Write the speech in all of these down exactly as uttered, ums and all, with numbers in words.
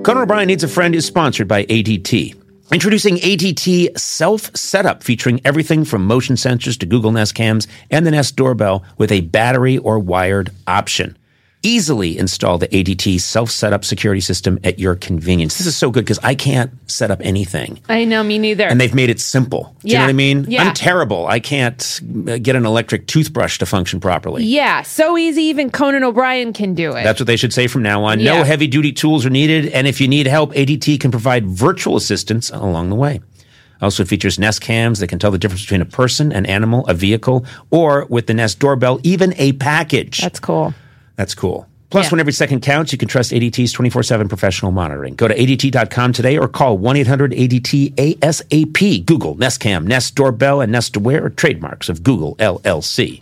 Conan O'Brien Needs a Friend is sponsored by A D T. Introducing A D T Self Setup, featuring everything from motion sensors to Google Nest Cams and the Nest Doorbell with a battery or wired option. Easily install the A D T Self Setup security system at your convenience. This is so good because I can't set up anything. I know, me neither. And they've made it simple. Do yeah. you know what I mean? Yeah. I'm terrible. I can't get an electric toothbrush to function properly. Yeah, so easy even Conan O'Brien can do it. That's what they should say from now on. Yeah. No heavy-duty tools are needed, and if you need help, A D T can provide virtual assistance along the way. Also features Nest Cams that can tell the difference between a person, an animal, a vehicle, or with the Nest Doorbell, even a package. That's cool. That's cool. Plus, yeah. when every second counts, you can trust A D T's twenty-four seven professional monitoring. Go to A D T dot com today or call one eight hundred A D T A S A P. Google, Nest Cam, Nest Doorbell, and Nest Aware are trademarks of Google, L L C.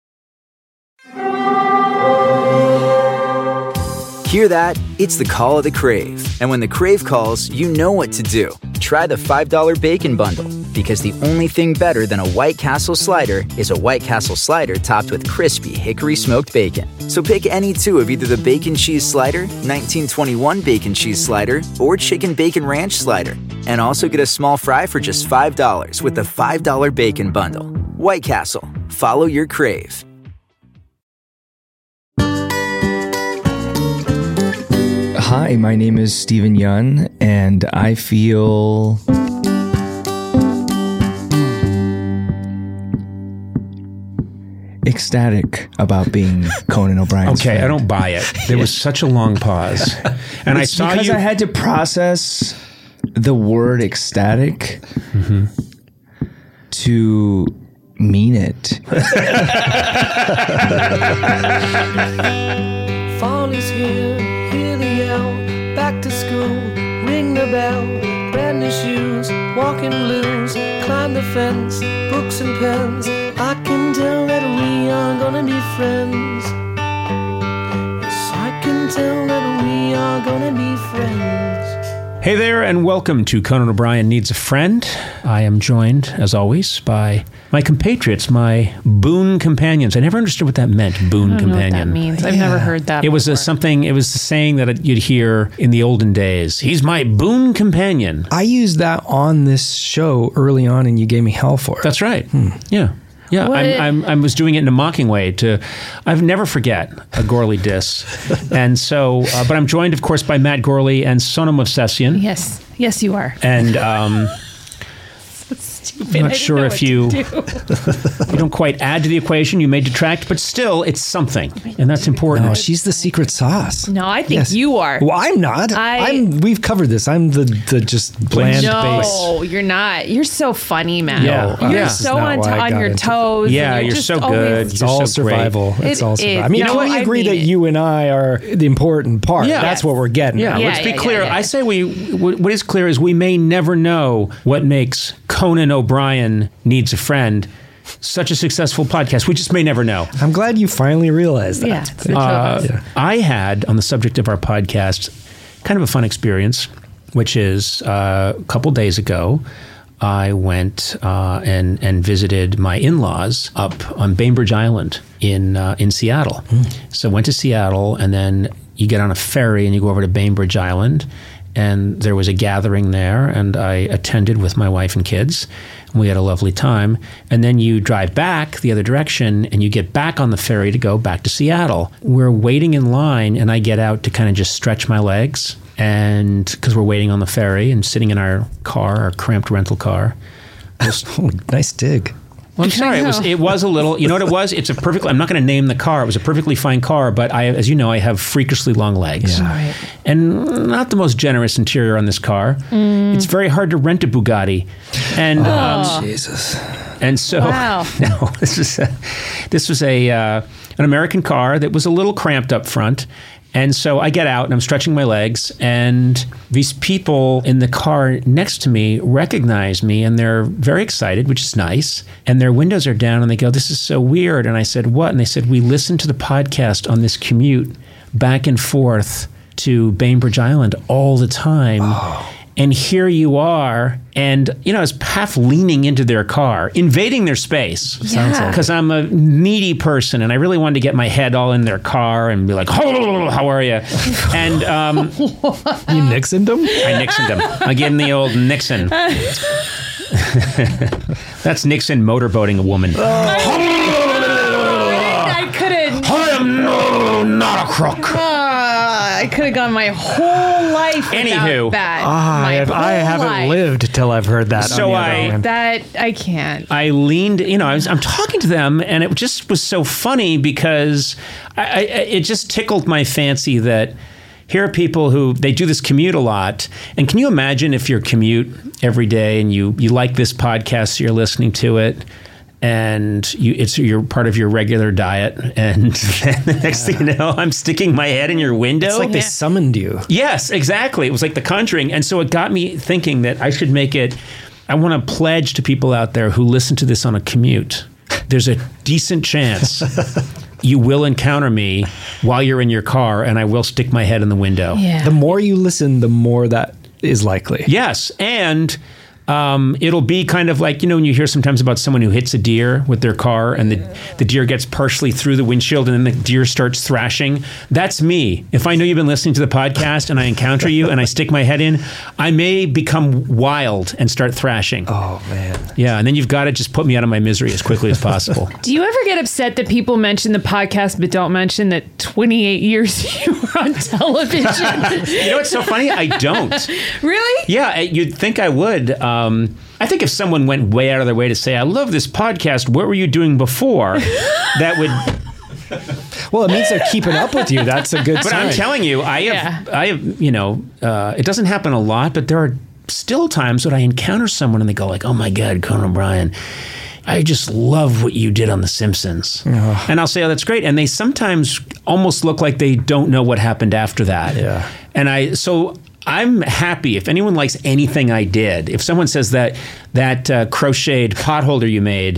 Hear that? It's the call of the Crave. And when the Crave calls, you know what to do. Try the five dollar Bacon Bundle, because the only thing better than a White Castle slider is a White Castle slider topped with crispy hickory smoked bacon. So pick any two of either the Bacon Cheese Slider, nineteen twenty-one Bacon Cheese Slider, or Chicken Bacon Ranch Slider. And also get a small fry for just five dollars with the five dollar Bacon Bundle. White Castle. Follow your Crave. Hi, my name is Stephen Yun, and I feel ecstatic about being Conan O'Brien's Okay, friend. I don't buy it. There was such a long pause. And It's I saw because you... I had to process the word ecstatic mm-hmm. to mean it. Fall is here, hear the yell, back to school, ring the bell, brand new shoes, walking blues, climb the fence, books and pens, I can tell that we are gonna be friends. Yes, I can tell that we are gonna be friends. Hey there, and welcome to Conan O'Brien Needs a Friend. I am joined, as always, by my compatriots, my boon companions. I never understood what that meant, boon I don't companion. know what that means. I've yeah. never heard that It was before. a something, it was a saying that you'd hear in the olden days. He's my boon companion. I used that on this show early on, and you gave me hell for it. That's right. Hmm. Yeah. Yeah, I'm, I'm, I was doing it in a mocking way to, I've never forget a Gorley diss. And so, uh, but I'm joined, of course, by Matt Gorley and Sonam Movsesian. Yes, yes, you are. And um, so stupid. I'm not sure if you, do. you don't quite add to the equation, you may detract, but still, it's something. And that's important. No, she's the secret sauce. No, I think Yes. you are. Well, I'm not. I- I'm. We've covered this. I'm the, the just bland no, base. you're not. You're so funny, Matt. Yeah. You're Yeah. so This is not on, why I on got your into- toes. Yeah, and you're just so always- good. It's You're all so great. survival. It's It all is. survival. I mean, No, can we I agree mean that it. you and I are the important part? Yeah. That's what we're getting. Yeah, at. Yeah, let's be yeah, clear. yeah, yeah. I say we. What is clear is we may never know what makes Conan O'Brien Needs a Friend such a successful podcast. We just may never know. I'm glad you finally realized that. Yeah, it's the two of Uh, us. Yeah. I had, on the subject of our podcast, kind of a fun experience, which is uh, a couple days ago, I went uh, and and visited my in-laws up on Bainbridge Island in uh, in Seattle. Mm. So went to Seattle, and then you get on a ferry and you go over to Bainbridge Island, and there was a gathering there, and I attended with my wife and kids. And we had a lovely time. And then you drive back the other direction, and you get back on the ferry to go back to Seattle. We're waiting in line, and I get out to kind of just stretch my legs, and because we're waiting on the ferry and sitting in our car, our cramped rental car. Just, Oh, nice dig. well, I'm sorry. It was it was a little. You know what it was? It's a perfectly. I'm not going to name the car. It was a perfectly fine car, but I, as you know, I have freakishly long legs, Yeah. Right. and not the most generous interior on this car. It's very hard to rent a Bugatti, and um, Jesus. and so Wow. no, this was a, this was a uh, an American car that was a little cramped up front. And so I get out and I'm stretching my legs, and these people in the car next to me recognize me, and they're very excited, which is nice. And their windows are down, and they go, "This is so weird." And I said, "What?" And they said, "We listened to the podcast on this commute back and forth to Bainbridge Island all the time." Oh. And here you are, and you know, I was half leaning into their car, invading their space. Yeah. Because I'm a needy person, and I really wanted to get my head all in their car and be like, "Oh, how are you?" And um, You Nixoned them? I Nixoned him. I gave him the old Nixon. That's Nixon motorboating a woman. I could have. I am no, not a crook. I could have gone my whole life without Anywho. that. Ah, I, My have, I whole haven't life. lived till I've heard that. So on the I- other hand. That I can't. I leaned, you know, I was, I'm talking to them, and it just was so funny because I, I, it just tickled my fancy that here are people who they do this commute a lot. And can you imagine if your commute every day and you you like this podcast, so you're listening to it, and you it's you're part of your regular diet, and then the next thing you know, I'm sticking my head in your window. It's like they summoned you. Yes, exactly. It was like The Conjuring. And so it got me thinking that I should make it, I want to pledge to people out there who listen to this on a commute. There's a decent chance you will encounter me while you're in your car, and I will stick my head in the window. Yeah. The more you listen, the more that is likely. Yes, and um, it'll be kind of like, you know, when you hear sometimes about someone who hits a deer with their car and the, the deer gets partially through the windshield and then the deer starts thrashing. That's me. If I know you've been listening to the podcast and I encounter you and I stick my head in, I may become wild and start thrashing. Oh, man. Yeah, and then you've got to just put me out of my misery as quickly as possible. Do you ever get upset that people mention the podcast but don't mention that twenty-eight years you were on television? You know what's so funny? I don't. Really? Yeah, I- you'd think I would. Um, I think if someone went way out of their way to say, I love this podcast, what were you doing before? That would... Well, it means they're keeping up with you. That's a good But sign. I'm telling you, I have, Yeah. I have, you know, uh, it doesn't happen a lot, but there are still times when I encounter someone and they go like, oh my God, Conan O'Brien, I just love what you did on The Simpsons. And I'll say, oh, that's great. And they sometimes almost look like they don't know what happened after that. Yeah. And I, so I'm happy if anyone likes anything I did. If someone says that that uh, crocheted potholder you made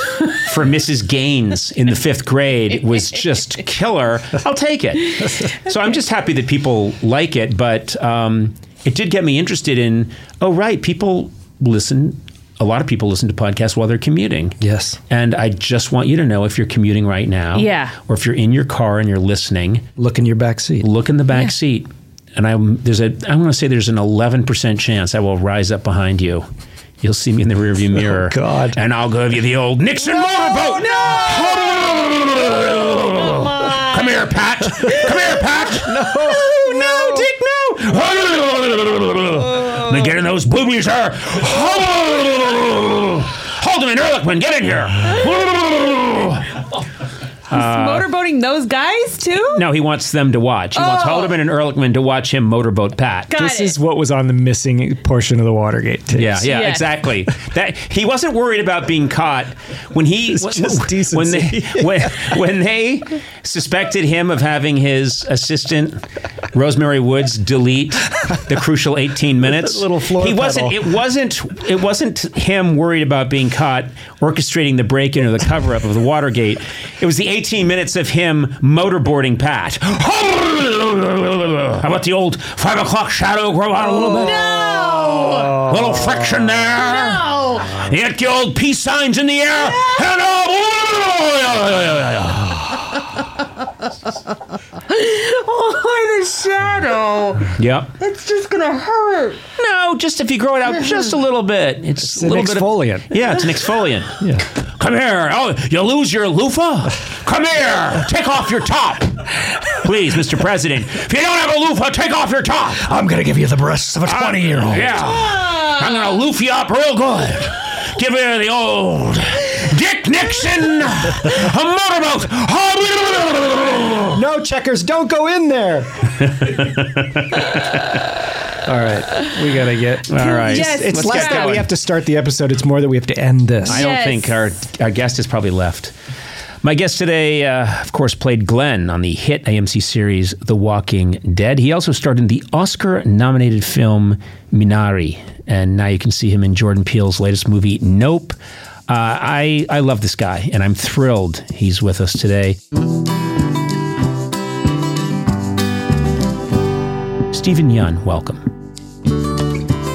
for Missus Gaines in the fifth grade was just killer, I'll take it. So I'm just happy that people like it, but um, it did get me interested in, oh, right, people listen, a lot of people listen to podcasts while they're commuting. Yes. And I just want you to know if you're commuting right now, Yeah. or if you're in your car and you're listening, Look in your back seat. look in the back Yeah. seat. And I there's a I want to say there's an eleven percent chance I will rise up behind you. You'll see me in the rearview mirror. God. And I'll give you the old Nixon motorboat. Come here, Pat. Come here, Pat. No, no, Dick, no. Let me get in those boobies, sir. Hold him in, Ehrlichman. Get in here. Motorboating those guys too? No, he wants them to watch. He wants Oh. Haldeman and Ehrlichman to watch him motorboat Pat. Got This it. is what was on the missing portion of the Watergate tapes. Yeah, yeah, Yeah. exactly. That he wasn't worried about being caught when he It's just when they decency. when, when they suspected him of having his assistant Rosemary Woods delete the crucial eighteen minutes. That little floor he wasn't. pedal. It wasn't. It wasn't him worried about being caught orchestrating the break-in or the cover-up of the Watergate. It was the eighteen minutes of him motorboarding Pat. How about the old five o'clock shadow grow out a little bit? No! Little friction there. No! You get the old peace signs in the air. And Oh, the shadow. Yep. It's just gonna hurt. No, just if you grow it out just a little bit. It's, It's a an little bit exfoliant. Of, yeah, it's an exfoliant. Yeah. Come here. Oh, you lose your loofah? Come here. Take off your top. Please, Mister President. If you don't have a loofah, take off your top. I'm going to give you the breasts of a twenty-year-old. Yeah. I'm going to loof you up real good. Give you the old Dick Nixon a motorboat. No, Checkers, don't go in there. All right, we got to get... All right. Yes, It's Let's less get that we going. have to start the episode. It's more that we have to end this. I don't Yes. think our our guest has probably left. My guest today, uh, of course, played Glenn on the hit A M C series The Walking Dead. He also starred in the Oscar-nominated film Minari, and now you can see him in Jordan Peele's latest movie, Nope. Uh, I, I love this guy, and I'm thrilled he's with us today. Stephen Yun, welcome.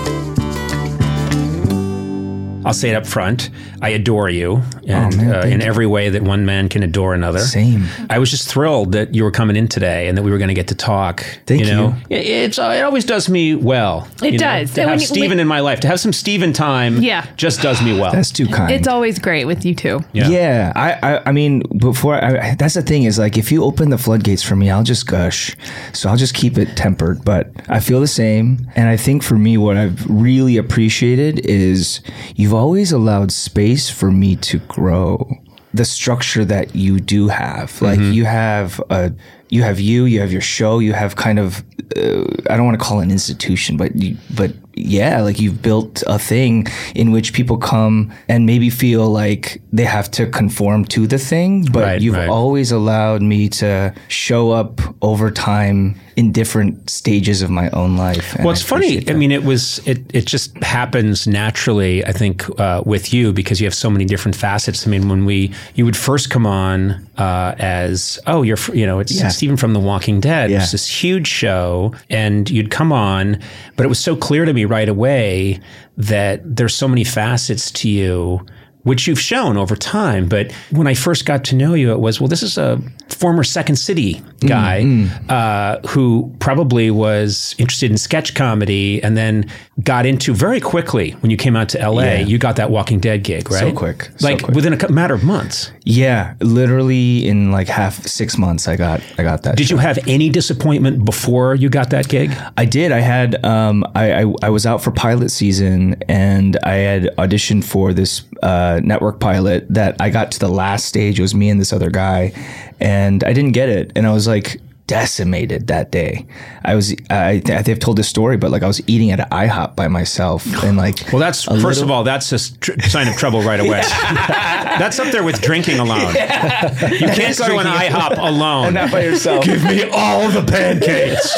I'll say it up front. I adore you and, Oh, man, uh, thank in you. every way that one man can adore another. Same. I was just thrilled that you were coming in today and that we were going to get to talk. Thank you. Know? you. It, it's, uh, it always does me well. It you know, does. To And have when you- Stephen when- in my life, to have some Stephen time Yeah. just does me well. That's too kind. It's always great with you two. Yeah. Yeah, I, I, I mean, before I, that's the thing is like if you open the floodgates for me, I'll just gush. So I'll just keep it tempered. But I feel the same, and I think for me, what I've really appreciated is you've always allowed space for me to grow. The structure that you do have, like Mm-hmm. you have a, you have you, you have your show, you have kind of, uh, I don't want to call it an institution, but you, but yeah, like you've built a thing in which people come and maybe feel like they have to conform to the thing, but Right, you've right. always allowed me to show up over time in different stages of my own life. and Well, it's I funny. appreciate I that. mean, it was it. It just happens naturally. I think uh, with you because you have so many different facets. I mean, when we you would first come on uh, as oh, you're fr- you know it's Yeah. Stephen from The Walking Dead. It Yeah. was this huge show, and you'd come on, but it was so clear to me right away that there's so many facets to you, which you've shown over time. But when I first got to know you, it was, well, this is a former Second City guy uh, who probably was interested in sketch comedy and then got into very quickly when you came out to L A, Yeah. you got that Walking Dead gig, right? quick, so Like quick. within a cou- matter of months. Yeah, literally in like half six months, I got I got that. Did show. you have any disappointment before you got that gig? I did. I had. Um, I, I I was out for pilot season, and I had auditioned for this uh, network pilot. That I got to the last stage. It was me and this other guy, and I didn't get it. And I was like decimated that day. I was. I, I think I've told this story, but like I was eating at an IHOP by myself, and like. Well, that's a first of little- all, that's a tr- sign of trouble right away. That's up there with drinking alone. You can't go to an IHOP alone. not by yourself. Give me all the pancakes,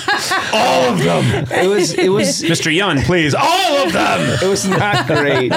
all of them, It was. It was. Mister Yun, please, all of them. It was not great.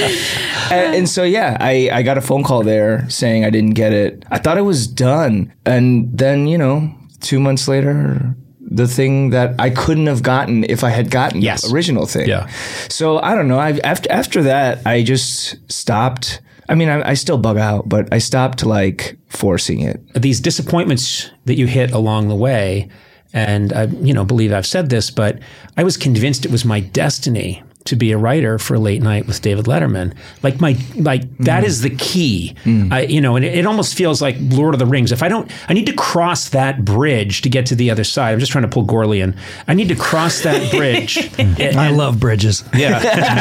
and, and so, yeah, I, I got a phone call there saying I didn't get it. I thought it was done. And then, you know, two months later, the thing that I couldn't have gotten if I had gotten Yes. the original thing. Yeah. So I don't know. I, after, after that, I just stopped. I mean, I, I still bug out, but I stopped like forcing it. These disappointments that you hit along the way, and I, you know, believe I've said this, but I was convinced it was my destiny to be a writer for Late Night with David Letterman. Like my, like that is the key. I, you know, and it, it almost feels like Lord of the Rings. If I don't, I need to cross that bridge to get to the other side. I'm just trying to pull Gorlian. I need to cross that bridge. and, I love bridges. Yeah.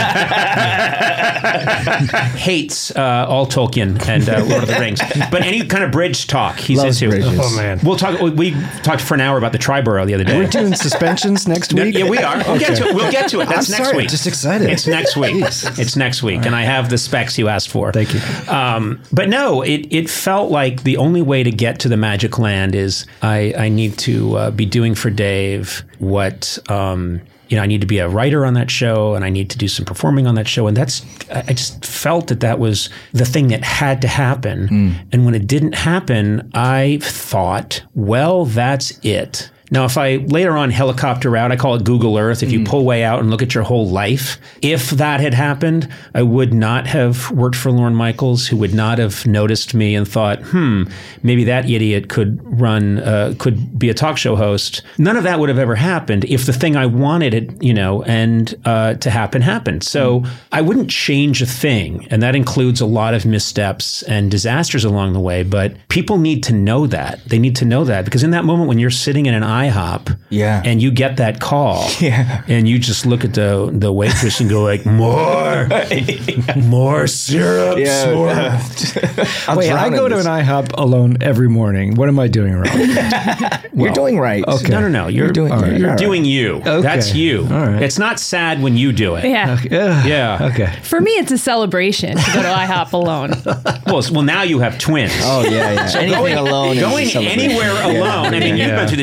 Hates uh, all Tolkien and uh, Lord of the Rings. But any kind of bridge talk he's Loves into. bridges. Oh, man. We'll talk. We talked for an hour about the Triborough the other day. We're doing suspensions next No, week? yeah, we are. We'll get to it. We'll get to it. That's I'm next sorry, week. just excited. It's next week. Jeez. It's next week, and I have the specs you asked for. Thank you. Um, but no, it it felt like the only way to get to the Magic Land is I I need to uh, be doing for Dave what. Um, you know, I need to be a writer on that show, and I need to do some performing on that show, and that's. I I just felt that that was the thing that had to happen, Mm. and when it didn't happen, I thought, well, that's it. Now, if I later on helicopter out, I call it Google Earth. If Mm. you pull way out and look at your whole life, if that had happened, I would not have worked for Lorne Michaels, who would not have noticed me and thought, hmm, maybe that idiot could run, uh, could be a talk show host. None of that would have ever happened if the thing I wanted it, you know, and uh, to happen happened. So Mm. I wouldn't change a thing, and that includes a lot of missteps and disasters along the way. But people need to know that. They need to know that because in that moment when you're sitting in an IHOP, Yeah. and you get that call, Yeah. and you just look at the the waitress and go like, more, more syrup, Yeah. more. I'll Wait, I drown in go to this. an IHOP alone every morning. What am I doing wrong? You're doing right. Okay. No, no, no. You're You're doing- you're, all right, all right. doing you. That's you. All right. It's not sad when you do it. Yeah. Yeah. Yeah. Okay. For me, it's a celebration to go to IHOP alone. Well, s- well, now you have twins. Oh yeah, yeah. Anything going alone. is a going celebration. anywhere Yeah. alone. I mean, you've Yeah. been through this. You have two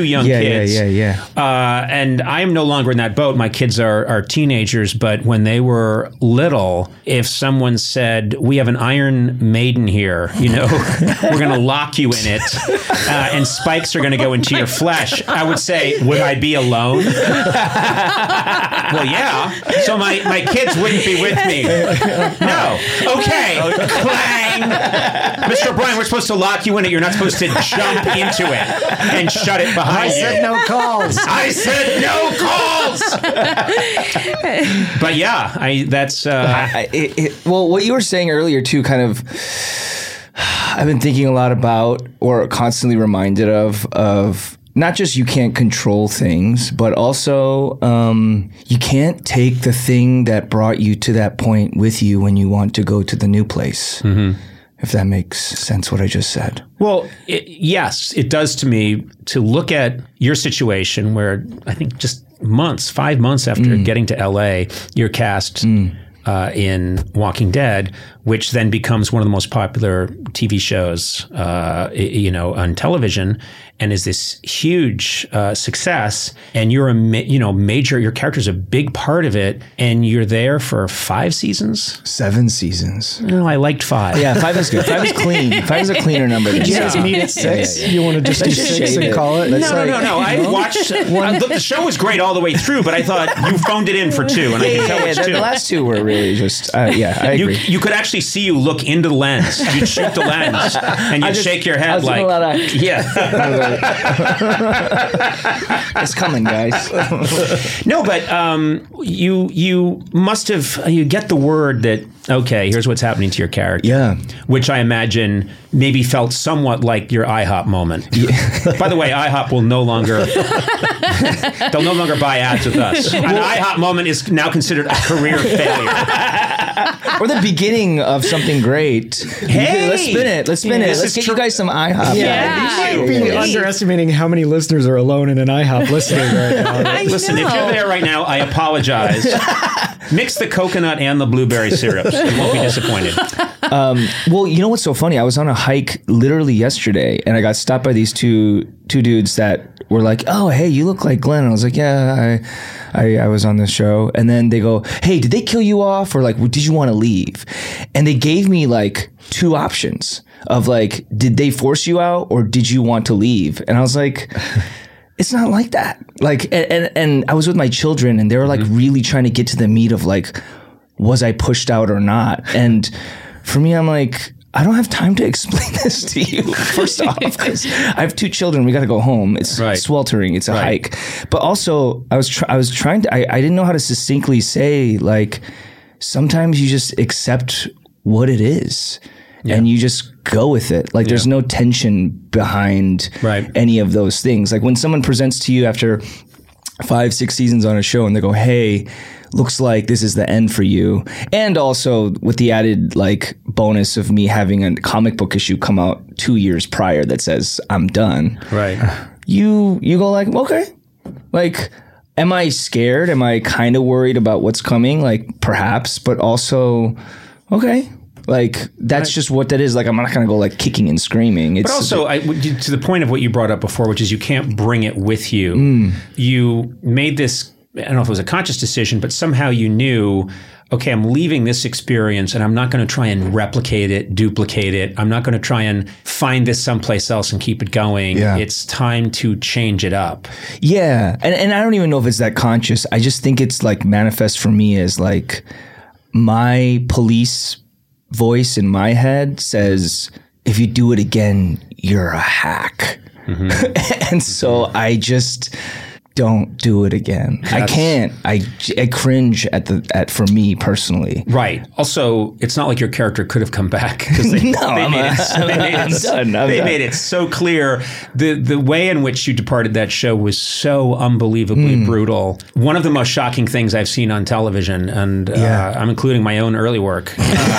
two young yeah, kids. Yeah, yeah, yeah. Uh, and I am no longer in that boat. My kids are, are teenagers, but when they were little, if someone said, we have an Iron Maiden here, you know, we're going to lock you in it, uh, and spikes are going to go into your flesh, I would say, would I be alone? Well, yeah. So my, my kids wouldn't be with me. No. Okay. Clang. Mister O'Brien, we're supposed to lock you in it. You're not supposed to jump into it and shut it behind I you. said no calls. I said no calls. But yeah, I that's uh, I, it, it, well, what you were saying earlier too, kind of. I've been thinking a lot about, or constantly reminded of, of not just you can't control things, but also um, you can't take the thing that brought you to that point with you when you want to go to the new place. Mm-hmm. If that makes sense, what I just said. Well, it, yes, it does to me to look at your situation where I think just months, five months after mm. getting to L A, you're cast mm. uh, in Walking Dead, which then becomes one of the most popular T V shows, uh, you know, on television, and is this huge uh, success. And you're a ma- you know major. Your character's a big part of it, and you're there for five seasons. Seven seasons. No, I liked five. Yeah, five is good. Five is clean. Five is a cleaner number. Than You guys seven. meet at six? Yeah, yeah, yeah. You want to just do Let's just six shave and it. call it? No, Let's no, like- no, no. I watched. I, the, the show was great all the way through, but I thought you phoned it in for two, and I Yeah, can yeah, tell yeah. it's The, two. the last two were really just. Uh, yeah, I You, agree. you could actually see you look into the lens. You'd shoot the lens, and you'd just- shake your I head was doing like, a lot of- yeah. It's coming, guys. No, but um, you you must have you get the word that okay, here's what's happening to your character. Yeah. Which I imagine maybe felt somewhat like your IHOP moment. Yeah. By the way, IHOP will no longer they'll no longer buy ads with us. An IHOP moment is now considered a career failure. Or the beginning of something great. Hey! Let's spin it. Let's spin Yeah. it. This Let's is get true. you guys some IHOP. Yeah. You might be Yeah. underestimating how many listeners are alone in an IHOP listening right now. I Listen, know. if you're there right now, I apologize. Mix the coconut and the blueberry syrups. You won't be disappointed. Well, you know what's so funny? I was on a hike literally yesterday, and I got stopped by these two two dudes that were like, "Oh, hey, you look like Glenn." And I was like, "Yeah, I, I, I was on this show." And then they go, "Hey, did they kill you off, or like, did you want to leave?" And they gave me like two options of like, did they force you out, or did you want to leave? And I was like. It's not like that. Like, and, and, and I was with my children, and they were like really trying to get to the meat of like, was I pushed out or not? And for me, I'm like, I don't have time to explain this to you. First off, 'cause I have two children. We got to go home. It's Right. sweltering. It's a Right. hike. But also, I was try- I was trying to. I, I didn't know how to succinctly say like. Sometimes you just accept what it is. And you just go with it. Like there's no tension behind Right. any of those things. Like when someone presents to you after five, six seasons on a show and they go, hey, looks like this is the end for you. And also with the added like bonus of me having a comic book issue come out two years prior that says I'm done. Right. You, you go like, okay, like, am I scared? Am I kind of worried about what's coming? Like perhaps, but also, okay. Like that's just what that is. Like I'm not gonna go like kicking and screaming. It's But also, I, to the point of what you brought up before, which is you can't bring it with you. Mm. You made this, I don't know if it was a conscious decision, but somehow you knew, okay, I'm leaving this experience and I'm not going to try and replicate it, duplicate it. I'm not going to try and find this someplace else and keep it going. Yeah. It's time to change it up. yeah, and and I don't even know if it's that conscious. I just think it's like manifest for me as like my police voice in my head says, if you do it again, you're a hack. Mm-hmm. And so I just don't do it again. I can't. I, I cringe at the at for me personally. Right. Also, it's not like your character could have come back because they, No, they I'm made a- it. They made I'm it, done, I'm they done. made it so clear. the The way in which you departed that show was so unbelievably Hmm. brutal. One of the most shocking things I've seen on television, and uh, Yeah. I'm including my own early work.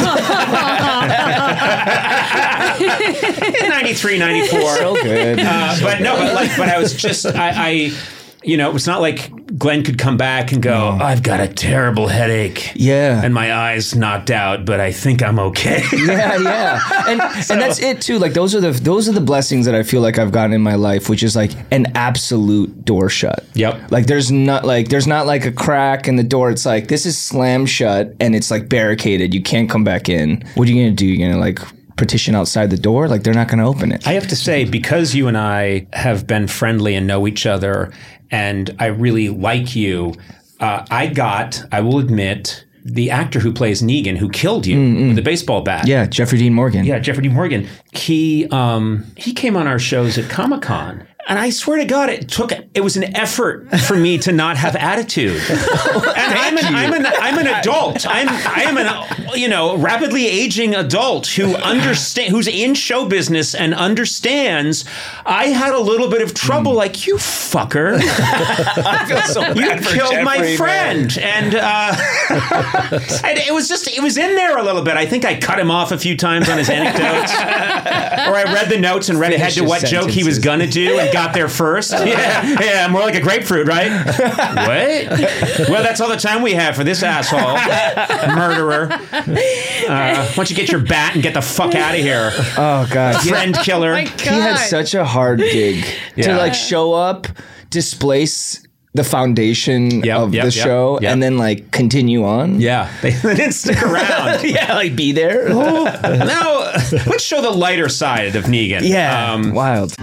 In ninety-three, ninety-four. So good. Uh, but no, but like, but I was just, I, I, you know, it's not like Glenn could come back and go, I've got a terrible headache. Yeah. And my eyes knocked out, but I think I'm okay. yeah, yeah. And and that's it too. Like those are the those are the blessings that I feel like I've gotten in my life, which is like an absolute door shut. Yep. Like there's not like there's not like a crack in the door. It's like this is slammed shut and it's like barricaded. You can't come back in. What are you gonna do? You're gonna like petition outside the door? Like they're not gonna open it. I have to say, because you and I have been friendly and know each other, and I really like you, uh, I got, I will admit, the actor who plays Negan, who killed you mm-hmm. with a baseball bat. Yeah, Jeffrey Dean Morgan. Yeah, Jeffrey Dean Morgan. He um, he came on our shows at Comic-Con. And I swear to God, it took, it was an effort for me to not have attitude. And I'm an, I'm an, I'm an adult. I'm, I am an, you know, rapidly aging adult who understand, who's in show business and understands. I had a little bit of trouble, mm. like, you fucker. I feel so bad You for killed Jeffrey, my friend. Man. And, uh, and it was just, it was in there a little bit. I think I cut him off a few times on his anecdotes. Or I read the notes and read Finish ahead to what sentences. joke he was going to do and got there first. Yeah, yeah, more like a grapefruit, right? What? Well, that's all the time we have for this asshole, murderer. Uh, why don't you get your bat and get the fuck out of here? Oh God, friend oh, killer. My God. He had such a hard gig yeah. to like show up, displace the foundation yep, of yep, the yep, show, yep. and then like continue on. Yeah, they, they didn't stick around. Yeah, like be there. Oh. Now, let's show the lighter side of Negan. Yeah, um, wild.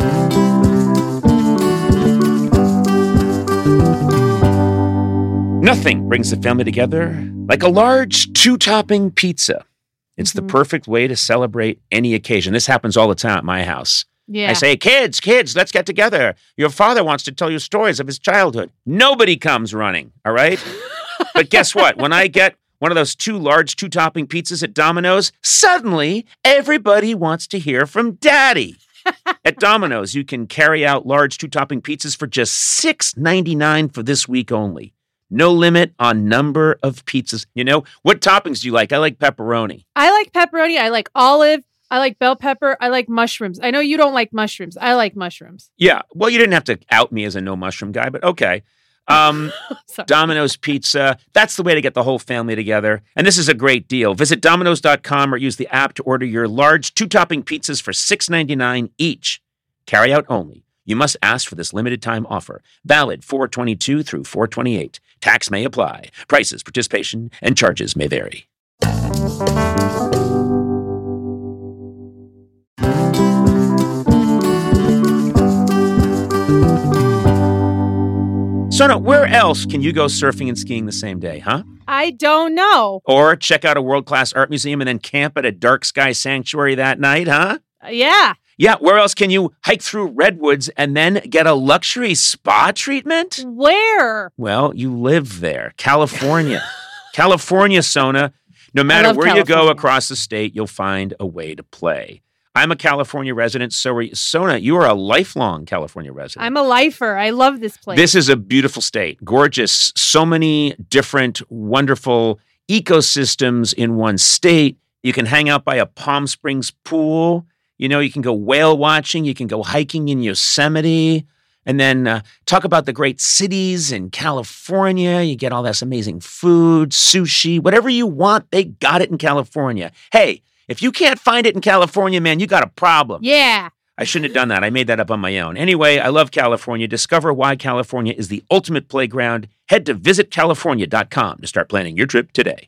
Nothing brings the family together like a large two-topping pizza. It's mm-hmm. the perfect way to celebrate any occasion. This happens all the time at my house. Yeah. I say, kids, kids, let's get together. Your father wants to tell you stories of his childhood. Nobody comes running, all right? But guess what? When I get one of those two large two-topping pizzas at Domino's, suddenly everybody wants to hear from Daddy. At Domino's, you can carry out large two-topping pizzas for just six ninety-nine for this week only. No limit on number of pizzas. You know, what toppings do you like? I like pepperoni. I like pepperoni. I like olive. I like bell pepper. I like mushrooms. I know you don't like mushrooms. I like mushrooms. Yeah. Well, you didn't have to out me as a no mushroom guy, but okay. Um, Domino's Pizza. That's the way to get the whole family together. And this is a great deal. Visit Domino's dot com or use the app to order your large two-topping pizzas for six ninety-nine each. Carry out only. You must ask for this limited time offer. Valid four twenty-two through four twenty-eight. Tax may apply. Prices, participation, and charges may vary. Sona, where else can you go surfing and skiing the same day, huh? I don't know. Or check out a world-class art museum and then camp at a dark sky sanctuary that night, huh? Uh, yeah. Yeah, where else can you hike through redwoods and then get a luxury spa treatment? Where? Well, you live there. California. California, Sona. No matter where California. you go across the state, you'll find a way to play. I'm a California resident, so are you. Sona, you are a lifelong California resident. I'm a lifer. I love this place. This is a beautiful state. Gorgeous. So many different, wonderful ecosystems in one state. You can hang out by a Palm Springs pool. You know, you can go whale watching. You can go hiking in Yosemite. And then uh, talk about the great cities in California. You get all this amazing food, sushi, whatever you want, they got it in California. Hey, if you can't find it in California, man, you got a problem. Yeah. I shouldn't have done that. I made that up on my own. Anyway, I love California. Discover why California is the ultimate playground. Head to visit california dot com to start planning your trip today.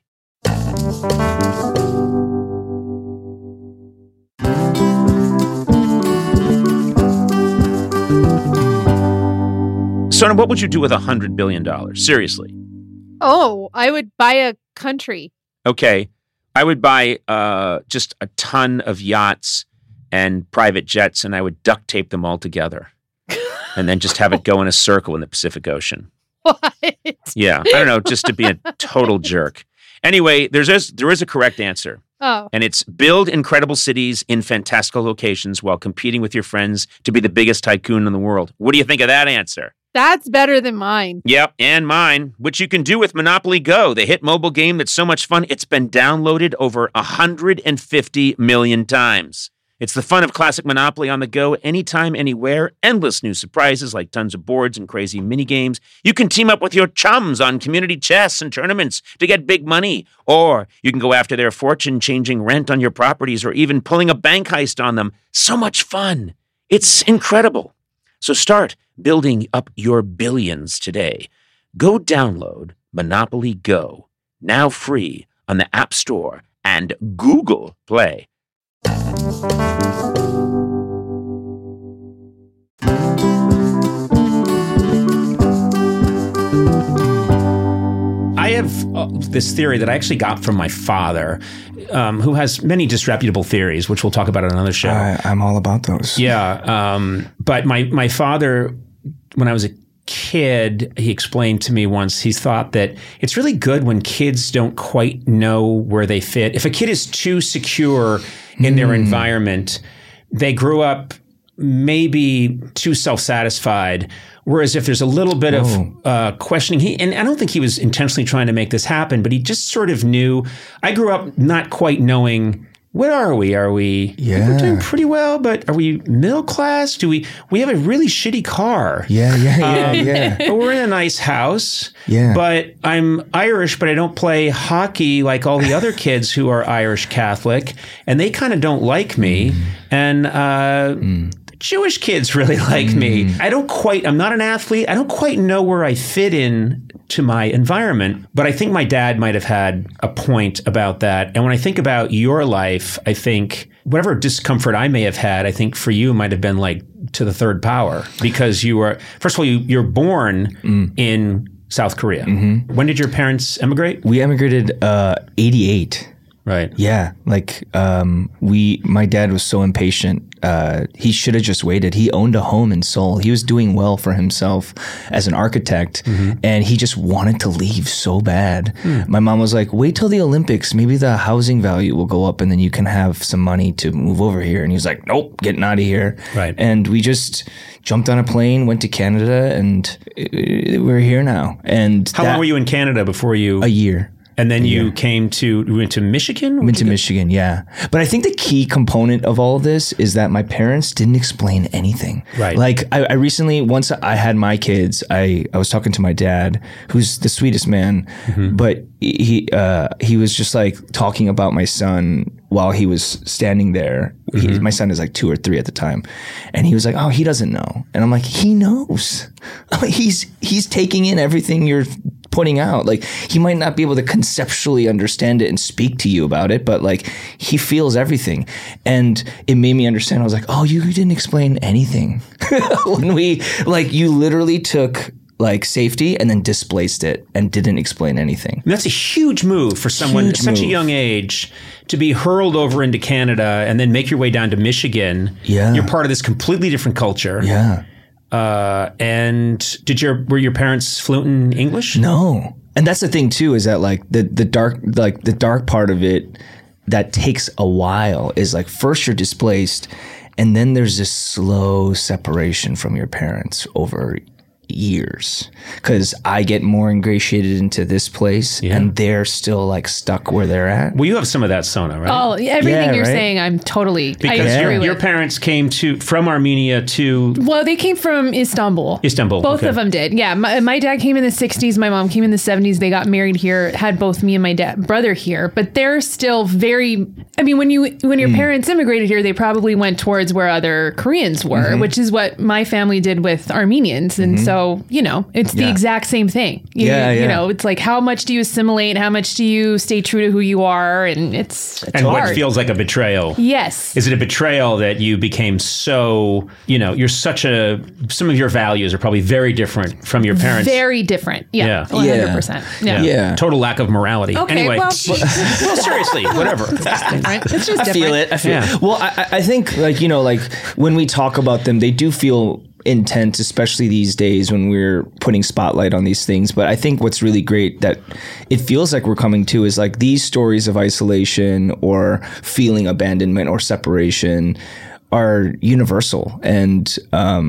Sona, what would you do with one hundred billion dollars? Seriously. Oh, I would buy a country. Okay. I would buy uh, just a ton of yachts and private jets, and I would duct tape them all together and then just have it go in a circle in the Pacific Ocean. What? Yeah. I don't know, just to be a total jerk. Anyway, there's a, there is a correct answer. Oh. And it's build incredible cities in fantastical locations while competing with your friends to be the biggest tycoon in the world. What do you think of that answer? That's better than mine. Yep, and mine, which you can do with Monopoly Go, the hit mobile game that's so much fun, it's been downloaded over one hundred fifty million times. It's the fun of classic Monopoly on the go, anytime, anywhere. Endless new surprises like tons of boards and crazy mini games. You can team up with your chums on community chess and tournaments to get big money. Or you can go after their fortune, changing rent on your properties or even pulling a bank heist on them. So much fun. It's incredible. So start building up your billions today. Go download Monopoly Go, now free on the App Store and Google Play. I have uh, this theory that I actually got from my father, um, who has many disreputable theories, which we'll talk about on another show. I, I'm all about those. Yeah. Um, but my, my father, when I was a kid, he explained to me once, he thought that it's really good when kids don't quite know where they fit. If a kid is too secure in mm. their environment, they grew up maybe too self-satisfied. Whereas if there's a little bit of uh, questioning, he and I don't think he was intentionally trying to make this happen, but he just sort of knew. I grew up not quite knowing, what are we? Are we? Yeah. We're doing pretty well, but are we middle class? Do we? We have a really shitty car. Yeah, yeah, yeah, um, yeah. But we're in a nice house. Yeah. But I'm Irish, but I don't play hockey like all the other kids who are Irish Catholic, and they kind of don't like me. Mm. And uh, mm. Jewish kids really like mm. me. I don't quite, I'm not an athlete. I don't quite know where I fit in to my environment, but I think my dad might have had a point about that. And when I think about your life, I think whatever discomfort I may have had, I think for you might have been like to the third power, because you were, first of all, you, you're born mm. in South Korea. Mm-hmm. When did your parents emigrate? We emigrated uh, eighty-eight. Right. Yeah. Like, um, we, my dad was so impatient. Uh, he should have just waited. He owned a home in Seoul. He was doing well for himself as an architect, mm-hmm. and he just wanted to leave so bad. Mm. My mom was like, wait till the Olympics. Maybe the housing value will go up and then you can have some money to move over here. And he was like, nope, getting out of here. Right. And we just jumped on a plane, went to Canada, and we're here now. And how that, long were you in Canada before you? A year. And then you yeah. came to, you went to Michigan? Went to Michigan, yeah. But I think the key component of all of this is that my parents didn't explain anything. Right. Like, I, I recently, once I had my kids, I, I was talking to my dad, who's the sweetest man, mm-hmm. but he uh, he was just like talking about my son while he was standing there. Mm-hmm. He, my son is like two or three at the time. And he was like, oh, he doesn't know. And I'm like, he knows. he's he's taking in everything you're putting out. Like, he might not be able to conceptually understand it and speak to you about it, but like, he feels everything. And it made me understand. I was like, oh, you didn't explain anything. When we, like, you literally took like safety and then displaced it and didn't explain anything. And that's a huge move for someone huge at such move. a young age to be hurled over into Canada and then make your way down to Michigan. Yeah. You're part of this completely different culture. Yeah. Uh, and did your were your parents fluent in English? No. And that's the thing too, is that like the the dark like the dark part of it that takes a while is like, first you're displaced, and then there's this slow separation from your parents over years, because I get more ingratiated into this place, yeah. and they're still like stuck where they're at. Well, you have some of that, Sona, right? Oh, everything yeah, you're right? saying, I'm totally. Because I your, agree your with. parents came to from Armenia to. Well, they came from Istanbul. Istanbul. Both okay. of them did. Yeah, my, my dad came in the sixties. My mom came in the seventies. They got married here. Had both me and my dad brother here, but they're still very. I mean, when you when your mm. parents immigrated here, they probably went towards where other Koreans were, mm-hmm. which is what my family did with Armenians, and mm-hmm. so you know. It's the yeah. exact same thing. You, yeah, you yeah. know, it's like, how much do you assimilate? How much do you stay true to who you are? And it's, it's and hard. what feels like a betrayal. Yes. Is it a betrayal that you became so, you know, you're such a, some of your values are probably very different from your parents. Very different. Yeah. Yeah. one hundred percent. Yeah. yeah. yeah. Total lack of morality. Okay, anyway. Well, well seriously, whatever. It's just different. I feel it. I feel yeah. it. Well, I, I think like, you know, like when we talk about them, they do feel intense, especially these days when we're putting spotlight on these things. But I think what's really great that it feels like we're coming to is like these stories of isolation or feeling abandonment or separation are universal. And um,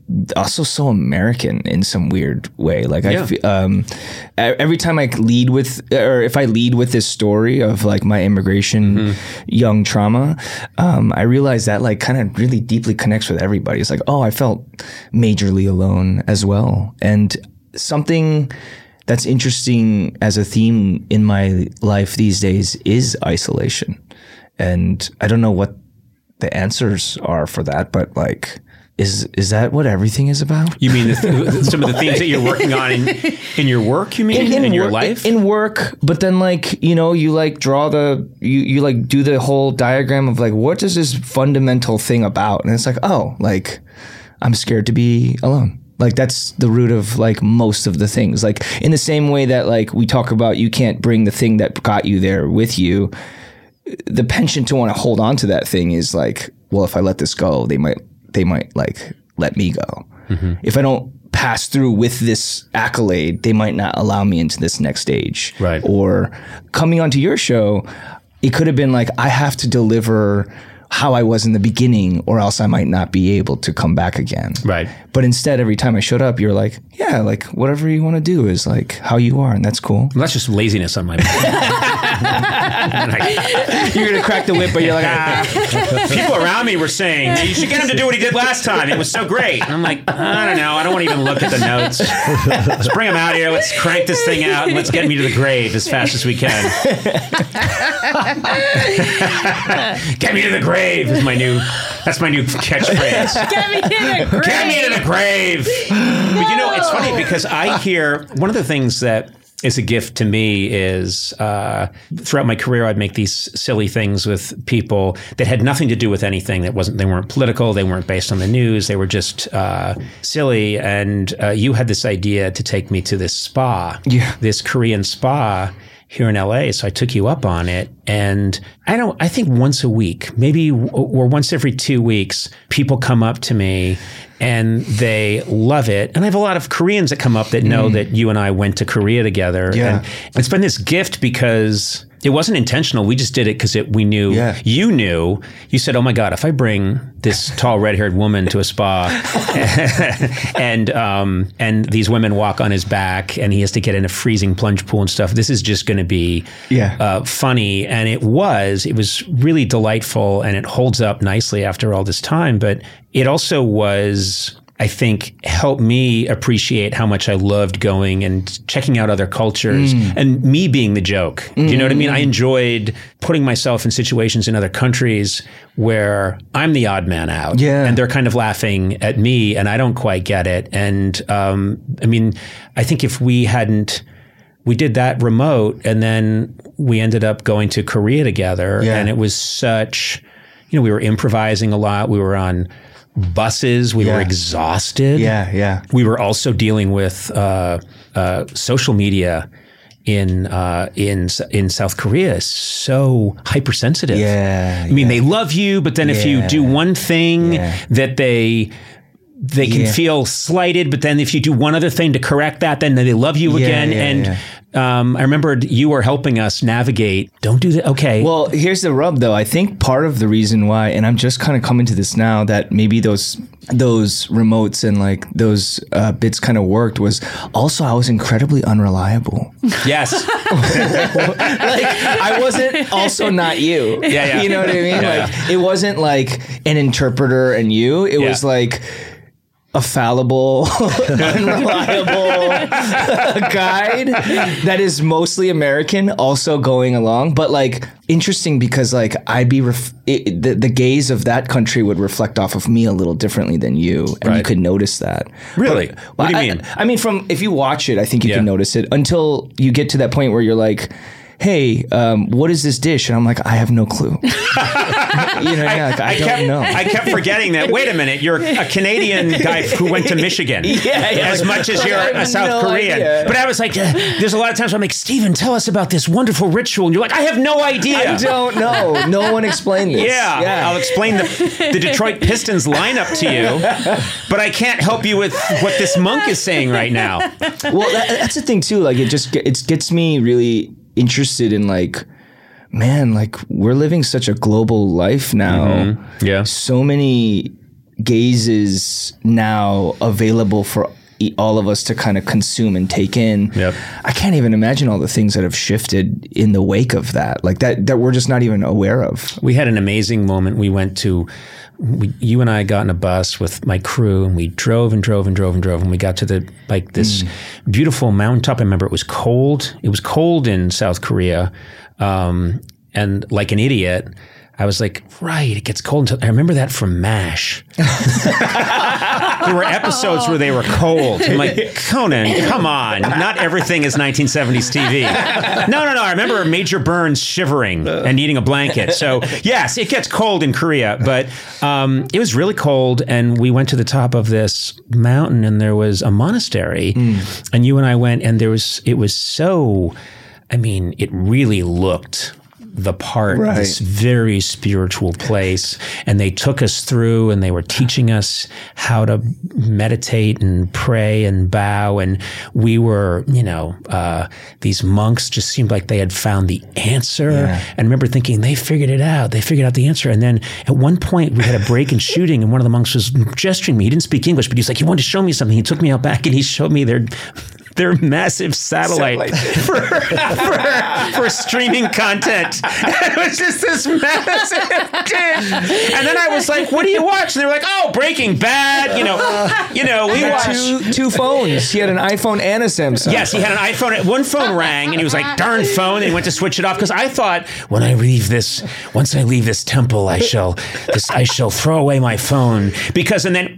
also so American in some weird way. Like Yeah. I, fe- um, e- every time I lead with, or if I lead with this story of like my immigration Mm-hmm. young trauma, um, I realize that like kind of really deeply connects with everybody. It's like, oh, I felt majorly alone as well. And something that's interesting as a theme in my life these days is isolation. And I don't know what the answers are for that, but like, is is that what everything is about? You mean the th- some of the themes that you're working on in, in your work, you mean, in, your work, life? in work, but then like, you know, you like draw the, you, you like do the whole diagram of like, what is this fundamental thing about? And it's like, oh, like, I'm scared to be alone. Like that's the root of like most of the things. Like in the same way that like we talk about you can't bring the thing that got you there with you, the penchant to want to hold on to that thing is like, well, if I let this go, they might, they might like let me go. Mm-hmm. If I don't pass through with this accolade, they might not allow me into this next stage. Right. Or coming onto your show, it could have been like, I have to deliver how I was in the beginning or else I might not be able to come back again. Right. But instead, every time I showed up, you're like, yeah, like whatever you want to do is like how you are. And that's cool. Well, that's just laziness on my part. You're going to crack the whip, but you're like, ah. People around me were saying, you should get him to do what he did last time. It was so great. And I'm like, I don't know. I don't want to even look at the notes. Let's bring him out here. Let's crank this thing out and let's get me to the grave as fast as we can. Get me to the grave is my new, that's my new catchphrase. Get me to the grave. Get me to the grave. But you know, it's funny because I hear one of the things that is a gift to me is uh, throughout my career, I'd make these silly things with people that had nothing to do with anything that wasn't, they weren't political. They weren't based on the news. They were just uh, silly. And uh, you had this idea to take me to this spa, Yeah. this Korean spa here in L A. So I took you up on it. And I don't, I think once a week, maybe, or once every two weeks, people come up to me and they love it. And I have a lot of Koreans that come up that know mm. that you and I went to Korea together. Yeah. And it's been this gift because it wasn't intentional. We just did it because we knew, yeah. you knew, you said, oh my God, if I bring this tall red-haired woman to a spa and um, and these women walk on his back and he has to get in a freezing plunge pool and stuff, this is just going to be yeah. uh, funny. And it was, it was really delightful and it holds up nicely after all this time. But it also was, I think, helped me appreciate how much I loved going and checking out other cultures mm. and me being the joke. Mm. Do you know what I mean? I enjoyed putting myself in situations in other countries where I'm the odd man out yeah. and they're kind of laughing at me and I don't quite get it. And um, I mean, I think if we hadn't, we did that remote and then we ended up going to Korea together yeah. and it was such, you know, we were improvising a lot. We were on buses. We yeah. were exhausted. Yeah, yeah. We were also dealing with uh, uh, social media in uh, in in South Korea is so hypersensitive. Yeah. I mean, yeah. they love you, but then yeah. if you do one thing yeah. that they they can yeah. feel slighted, but then if you do one other thing to correct that, then they love you yeah, again. yeah, and yeah. Um, I remember you were helping us navigate. Don't do that. Okay. Well, here's the rub, though. I think part of the reason why, and I'm just kind of coming to this now, that maybe those those remotes and like those uh, bits kind of worked was also I was incredibly unreliable. Yes. Like I wasn't also not you. Yeah, yeah. You know what I mean? Yeah, like yeah. it wasn't like an interpreter and you. It yeah. was like a fallible, unreliable guide that is mostly American, also going along, but like interesting because like I'd be ref- it, the the gaze of that country would reflect off of me a little differently than you, and right. you could notice that. Really? But, What do you I, mean? I, I mean, from if you watch it, I think you Yeah. can notice it until you get to that point where you're like, hey, um, what is this dish? And I'm like, I have no clue. you know, yeah, like, I, I don't kept, know. I kept forgetting that. Wait a minute, you're a Canadian guy who went to Michigan. Yeah, yeah. As much as you're I a have South no Korean. idea. But I was like, uh, there's a lot of times where I'm like, Steven, tell us about this wonderful ritual. And you're like, I have no idea. I don't know. No one explained this. Yeah, yeah. I'll explain the, the Detroit Pistons lineup to you, but I can't help you with what this monk is saying right now. Well, that, that's the thing too. Like, it just it gets me really interested in like, man, like we're living such a global life now. Mm-hmm. Yeah. So many gazes now available for e- all of us to kind of consume and take in. Yep. I can't even imagine all the things that have shifted in the wake of that, like that, that we're just not even aware of. We had an amazing moment. We went to, we, you and I got in a bus with my crew, and we drove and drove and drove and drove, and we got to the like this mm. beautiful mountaintop. I remember it was cold. It was cold in South Korea, um, and like an idiot, I was like, right, it gets cold. Until, I remember that from MASH. There were episodes where they were cold. I'm like, Conan, come on. Not everything is nineteen seventies T V. No, no, no. I remember Major Burns shivering and eating a blanket. So, yes, it gets cold in Korea. But um, it was really cold, and we went to the top of this mountain, and there was a monastery. Mm. And you and I went, and there was, it was so, I mean, it really looked the part, right. This very spiritual place. And they took us through, and they were teaching us how to meditate and pray and bow. And we were, you know, uh, these monks just seemed like they had found the answer. Yeah. And I remember thinking, they figured it out. They figured out the answer. And then at one point we had a break in shooting, and one of the monks was gesturing me. He didn't speak English, but he was like, he wanted to show me something. He took me out back, and he showed me their their massive satellite, satellite. For, for, for streaming content. It was just this massive dish. And then I was like, what do you watch? And they were like, oh, Breaking Bad. You know, you know, we watched two, two phones. He had an iPhone and a Samsung. Yes, he had an iPhone. One phone rang, and he was like, darn phone. And he went to switch it off, because I thought, when I leave this, once I leave this temple, I shall, this, I shall throw away my phone. Because, and then,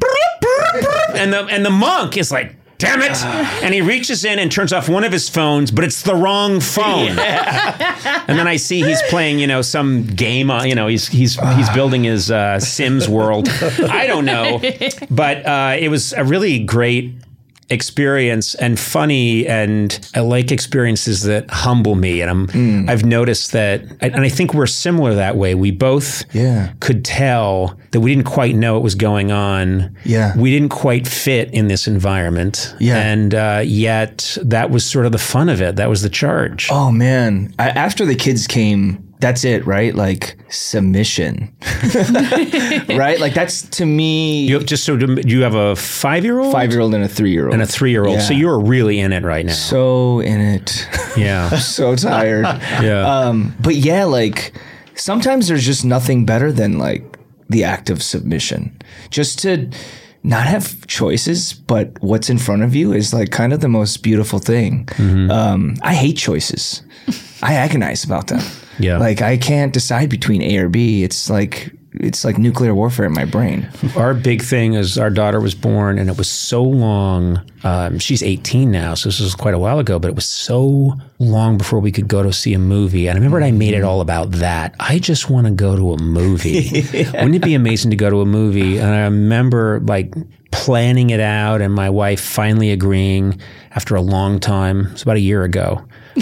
and the, and the monk is like, damn it. And he reaches in and turns off one of his phones, but it's the wrong phone. Yeah. And then I see he's playing, you know, some game, uh, you know, he's he's he's building his uh, Sims world. I don't know. But uh, it was a really great experience and funny, and I like experiences that humble me. And I'm, mm. I've noticed that, and I think we're similar that way. We both yeah. could tell that we didn't quite know what was going on. Yeah. We didn't quite fit in this environment. Yeah. And uh, yet that was sort of the fun of it. That was the charge. Oh, man. I, after the kids came, that's it, right? Like submission, right? Like that's to me. You have, just so you have a five-year-old, five-year-old and a three-year-old, and a three-year-old. Yeah. So you're really in it right now. So in it. Yeah. I'm so tired. Yeah. Um, but yeah, like sometimes there's just nothing better than like the act of submission. Just to not have choices, but what's in front of you is like kind of the most beautiful thing. Mm-hmm. Um, I hate choices. I agonize about them. Yeah. Like I can't decide between A or B. It's like it's like nuclear warfare in my brain. Our big thing is our daughter was born, and it was so long. Um, she's eighteen now, so this was quite a while ago, but it was so long before we could go to see a movie. And I remember I made it all about that. I just want to go to a movie. Yeah. Wouldn't it be amazing to go to a movie? And I remember like planning it out, and my wife finally agreeing after a long time. It was about a year ago.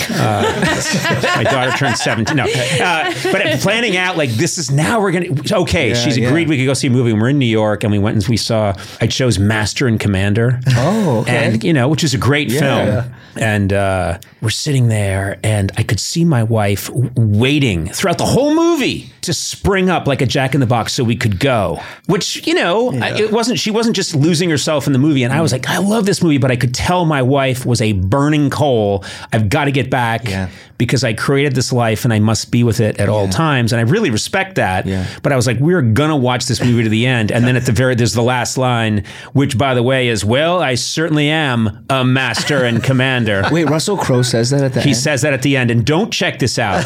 Uh, my daughter turned seventeen. No, uh, but planning out like this is now we're gonna. Okay, yeah, she's agreed yeah. we could go see a movie. And we're in New York, and we went and we saw. I chose Master and Commander. Oh, okay. And you know, which is a great yeah. film. And uh, we're sitting there, and I could see my wife waiting throughout the whole movie to spring up like a Jack in the Box so we could go. Which, you know, yeah. I, it wasn't. She wasn't just losing herself in the movie. And I was like, I love this movie, but I could tell my wife was a burning coal. I've got to get back yeah. because I created this life, and I must be with it at yeah. all times. And I really respect that. Yeah. But I was like, we're gonna watch this movie to the end. And then at the very, there's the last line, which, by the way, is, "Well, I certainly am a master and commander." Wait, Russell Crowe says that at the he end? He says that at the end, and don't check this out.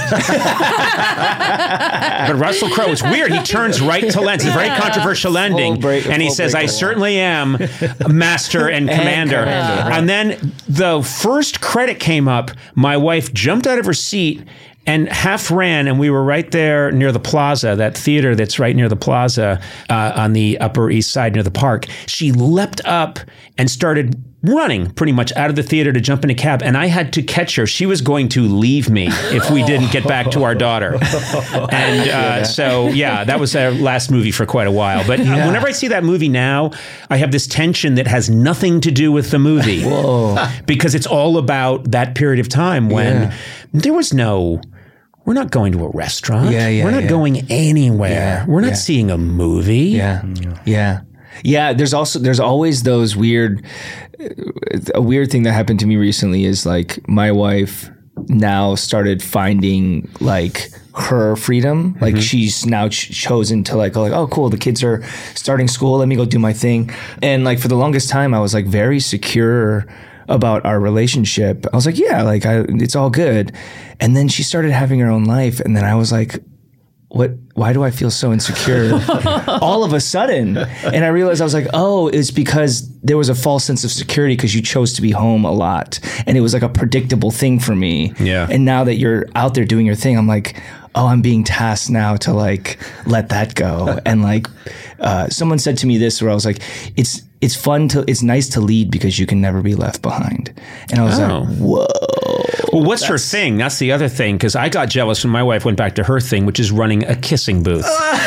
But Russell Crowe, it's weird. He turns right to lens. It's a very controversial ending. Break, and he says, I certainly am a master and commander. and, commander right. And then the first credit came up. My wife jumped out of her seat and half ran, and we were right there near the plaza, that theater that's right near the plaza uh, on the Upper East Side near the park. She leapt up and started running pretty much out of the theater to jump in a cab, and I had to catch her. She was going to leave me if we didn't get back to our daughter. And uh, so, yeah, that was our last movie for quite a while. But yeah. whenever I see that movie now, I have this tension that has nothing to do with the movie. Whoa. Because it's all about that period of time when yeah. there was no... We're not going to a restaurant. Yeah, yeah, We're not yeah. going anywhere. Yeah, We're not yeah. seeing a movie. Yeah, yeah. Yeah, there's also there's always those weird a weird thing that happened to me recently is like my wife now started finding like her freedom. Like mm-hmm. she's now ch- chosen to like, oh, like, oh, cool, the kids are starting school, let me go do my thing. And like for the longest time I was like very secure about our relationship. I was like, yeah, like I, it's all good. And then she started having her own life. And then I was like, what, why do I feel so insecure all of a sudden? And I realized I was like, oh, it's because there was a false sense of security because you chose to be home a lot. And it was like a predictable thing for me. Yeah. And now that you're out there doing your thing, I'm like, oh, I'm being tasked now to like, let that go. And like, uh, someone said to me this where I was like, it's, it's fun to, it's nice to lead because you can never be left behind. And I was oh. like, whoa. Well, what's her thing? That's the other thing, because I got jealous when my wife went back to her thing, which is running a kissing booth.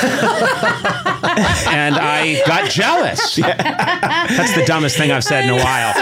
And I got jealous. Yeah. That's the dumbest thing I've said in a while.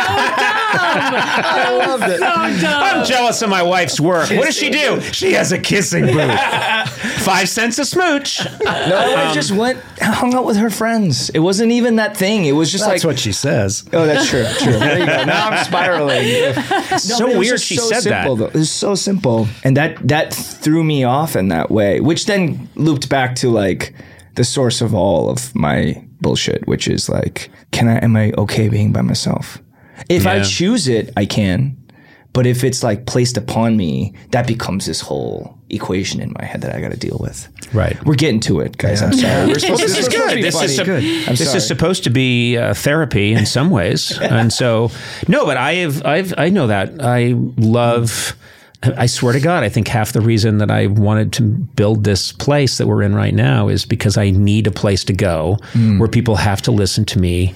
I loved it. So dumb. I'm jealous of my wife's work. What does she do? She has a kissing booth. Five cents a smooch. No, I Um, just went, hung out with her friends. It wasn't even that thing. It was just That's like, what she says. oh, that's true. True. There you go. Now I'm spiraling. No, so but it was weird just she so said simple, that. Though. It was so simple. And that, that threw me off in that way, which then looped back to like the source of all of my bullshit, which is like, can I, am I okay being by myself? If I Yeah. choose it, I can. But if it's like placed upon me, that becomes this whole equation in my head that I got to deal with. Right. We're getting to it, guys. I'm sorry. We're supposed Well, this to, is we're supposed to good. be This funny. is, good. I'm this sorry. is supposed to be uh, therapy in some ways, and so no. But I have, I've, I know that I love. I swear to God, I think half the reason that I wanted to build this place that we're in right now is because I need a place to go mm. where people have to listen to me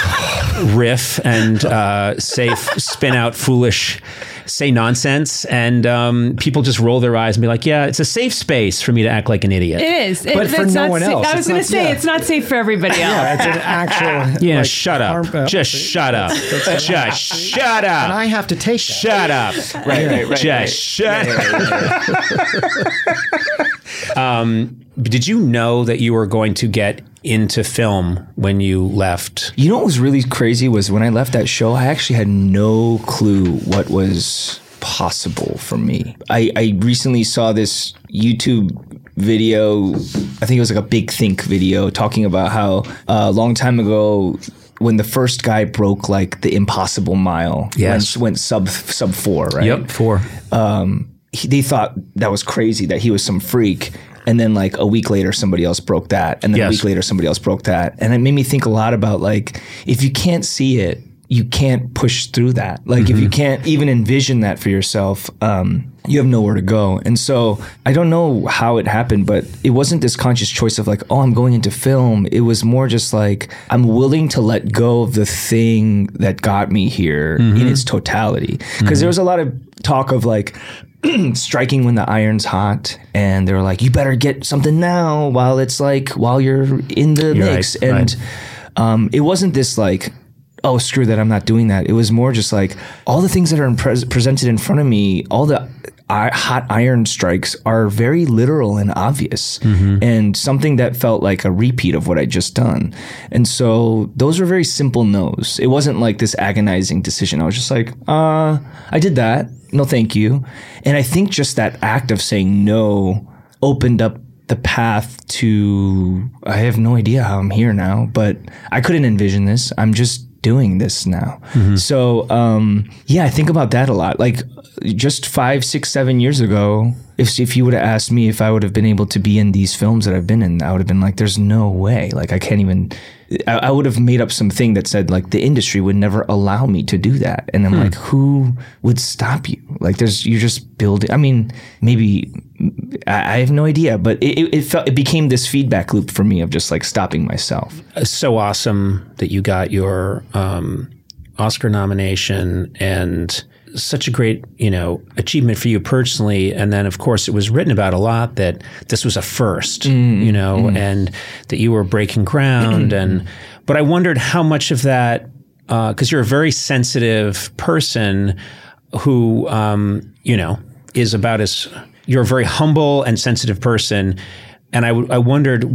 riff and uh, say, spin out foolish, say nonsense, and um, people just roll their eyes and be like, "Yeah, it's a safe space for me to act like an idiot." It is. It, But for it's no not one sa- else. I was It's going to not- say yeah. it's not safe for everybody else. Yeah, it's an actual. Yeah, like, shut up. harm- Just shut up. Just shut up. And I have to take that. Shut up. Right, right, right. Just right. shut Yeah, yeah, yeah. Um, did you know that you were going to get into film when you left? You know what was really crazy was when I left that show, I actually had no clue what was possible for me. I, I recently saw this YouTube video, I think it was like a Big Think video, talking about how uh, a long time ago, when the first guy broke like the impossible mile, Yes. went, went sub sub four, right? Yep, four. Um, he, they thought that was crazy, that he was some freak. And then like a week later, somebody else broke that. And then Yes. a week later, somebody else broke that. And it made me think a lot about like, if you can't see it, you can't push through that. Like Mm-hmm. if you can't even envision that for yourself, um, you have nowhere to go. And so I don't know how it happened, but it wasn't this conscious choice of like, oh, I'm going into film. It was more just like, I'm willing to let go of the thing that got me here Mm-hmm. in its totality. Because there was a lot of talk of like, striking when the iron's hot, and they were like, you better get something now while it's like while you're in the You're mix. right, And um, it wasn't this like, oh, screw that, I'm not doing that. It was more just like all the things that are in pres presented in front of me, all the I hot iron strikes are very literal and obvious, Mm-hmm. and something that felt like a repeat of what I'd just done. And so those were very simple no's. It wasn't like this agonizing decision. I was just like, uh, I did that. No, thank you. And I think just that act of saying no opened up the path to, I have no idea how I'm here now, but I couldn't envision this. I'm just doing this now. Mm-hmm. So, um, yeah, I think about that a lot. Like just five, six, seven years ago, if, if you would have asked me if I would have been able to be in these films that I've been in, I would have been like, there's no way. Like, I can't even, I, I would have made up something that said like the industry would never allow me to do that. And I'm Hmm. like, who would stop you? Like there's, you're just building, I mean, maybe, I, I have no idea, but it, it, it felt, it became this feedback loop for me of just like stopping myself. It's so awesome that you got your um, Oscar nomination, and such a great, you know, achievement for you personally. And then, of course, it was written about a lot that this was a first, Mm, you know, mm. and that you were breaking ground. and but I wondered how much of that, because you're a very sensitive person who, um, you know, is about as you're a very humble and sensitive person, and I, w- I wondered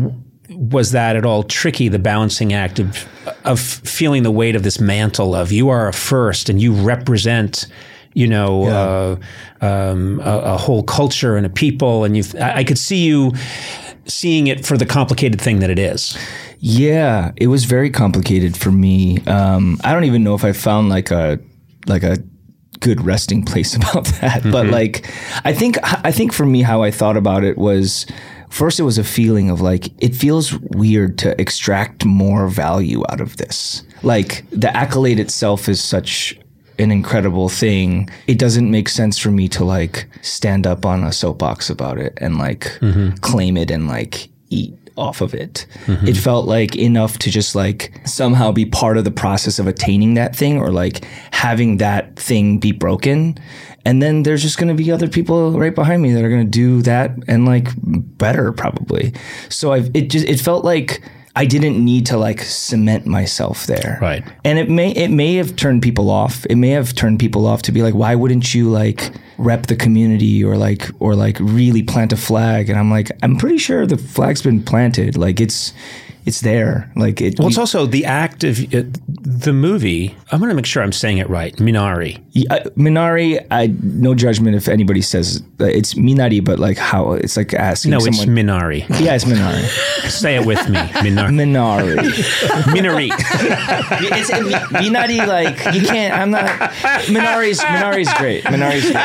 was that at all tricky, the balancing act of of feeling the weight of this mantle of you are a first and you represent, you know, yeah. uh, um, a, a whole culture and a people, and you I, I could see you seeing it for the complicated thing that it is. Yeah, it was very complicated for me. Um, I don't even know if I found like a like a good resting place about that. Mm-hmm. But like, I think I think for me, how I thought about it was, first, it was a feeling of like, it feels weird to extract more value out of this. Like, the accolade itself is such an incredible thing. It doesn't make sense for me to like stand up on a soapbox about it and like mm-hmm. claim it and like eat off of it. Mm-hmm. It felt like enough to just like somehow be part of the process of attaining that thing, or like having that thing be broken. And then there's just going to be other people right behind me that are going to do that and like better probably. So I've, it just, it felt like I didn't need to like cement myself there. Right. And it may, it may have turned people off. It may have turned people off to be like, why wouldn't you like rep the community or like, or like really plant a flag? And I'm like, I'm pretty sure the flag's been planted. Like it's, it's there. Like it. Well, it's also the act of it, the movie. I'm going to make sure I'm saying it right. Minari. Yeah, Minari. I no judgment if anybody says uh, it's Minari, but like how it's like asking. No, someone, it's Minari. Yeah, it's Minari. Say it with me. Minari. Minari. Minari. It's it, Minari. Like you can't. I'm not. Minari's Minari's great. Minari's great.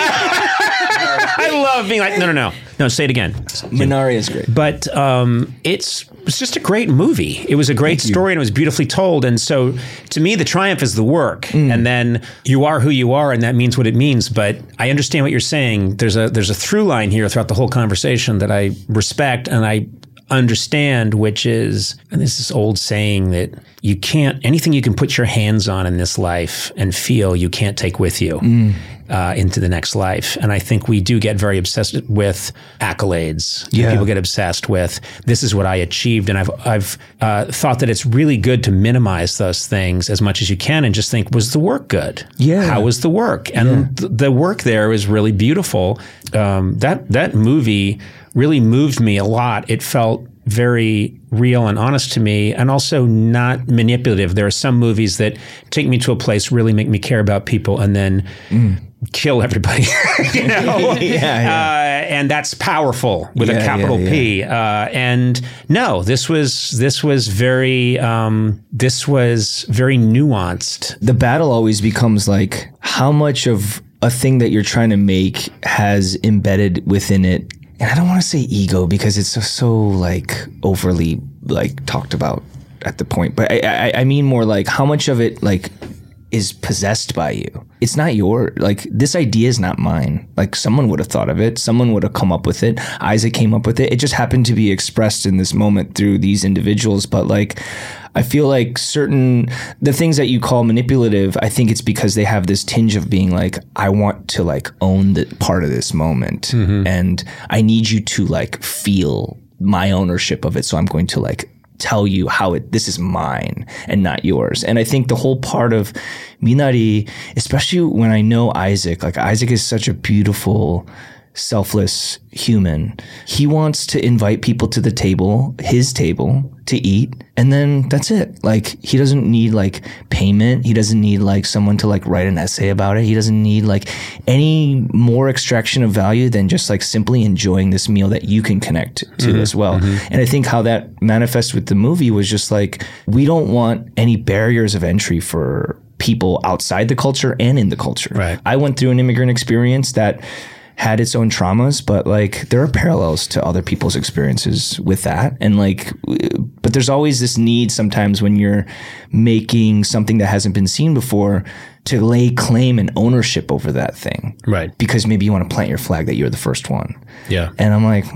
I love being like no, no, no, no. Say it again. Minari is great. But um, it's. It's just a great movie. It was a great Thank story you. and it was beautifully told. And so to me, the triumph is the work. Mm. And then you are who you are, and that means what it means. But I understand what you're saying. There's a there's a through line here throughout the whole conversation that I respect and I understand, which is, and this is old saying that you can't, anything you can put your hands on in this life and feel, you can't take with you. Mm. Uh, into the next life. And I think we do get very obsessed with accolades. Yeah. People get obsessed with, this is what I achieved. And I've I've uh, thought that it's really good to minimize those things as much as you can and just think, was the work good? Yeah. How was the work? And yeah. th- the work there was really beautiful. Um, that that movie really moved me a lot. It felt very real and honest to me, and also not manipulative. There are some movies that take me to a place, really make me care about people, and then mm. kill everybody. you know? yeah, yeah. Uh, and that's powerful with yeah, a capital yeah, yeah. P. Uh, and no, this was this was very um, this was very nuanced. The battle always becomes like how much of a thing that you're trying to make has embedded within it. And I don't want to say ego because it's so, so like overly like talked about at the point, but I, I, I mean more like how much of it like is possessed by you. It's not your, like this idea is not mine. Like someone would have thought of it. Someone would have come up with it. Isaac came up with it. It just happened to be expressed in this moment through these individuals. But like, I feel like certain, the things that you call manipulative, I think it's because they have this tinge of being like, I want to like own the part of this moment. Mm-hmm. And I need you to like feel my ownership of it. So I'm going to like tell you how it, this is mine and not yours. And I think the whole part of Minari, especially when I know Isaac, like Isaac is such a beautiful, selfless human. He wants to invite people to the table, his table, to eat. And then that's it. Like, he doesn't need like payment. He doesn't need like someone to like write an essay about it. He doesn't need like any more extraction of value than just like simply enjoying this meal that you can connect to mm-hmm. as well. Mm-hmm. And I think how that manifests with the movie was just like, we don't want any barriers of entry for people outside the culture and in the culture. Right. I went through an immigrant experience that had its own traumas, but like there are parallels to other people's experiences with that. And like, but there's always this need sometimes when you're making something that hasn't been seen before to lay claim and ownership over that thing. Right. Because maybe you want to plant your flag that you're the first one. Yeah. And I'm like,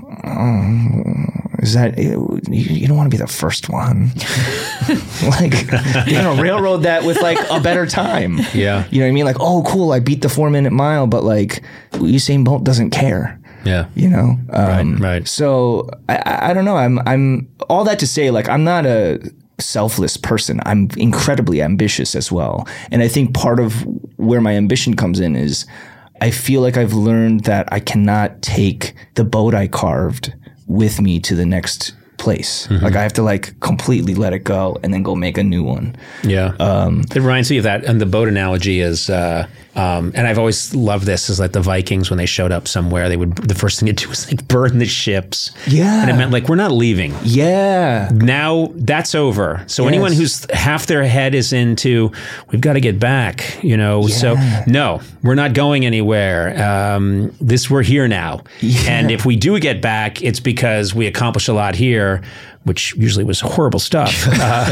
oh, is that, you, you don't want to be the first one. Like, you know, railroad that with like a better time. Yeah. You know what I mean? Like, oh, cool, I beat the four minute mile, but like Usain Bolt doesn't care. Yeah. You know? Um, right, right. So I, I don't know. I'm, I'm all that to say, like, I'm not a selfless person. I'm incredibly ambitious as well. And I think part of where my ambition comes in is I feel like I've learned that I cannot take the boat I carved with me to the next place. Mm-hmm. Like I have to like completely let it go and then go make a new one. Yeah. Um, it reminds me of that. And the boat analogy is, uh, um, and I've always loved this, is like the Vikings, when they showed up somewhere, they would, the first thing to do was like burn the ships. Yeah. And it meant like, we're not leaving. Yeah. Now that's over. So Yes. anyone who's half their head is into, we've got to get back, you know, Yeah. so no, we're not going anywhere. Um, this, we're here now. Yeah. And if we do get back, it's because we accomplished a lot here, which usually was horrible stuff. Uh,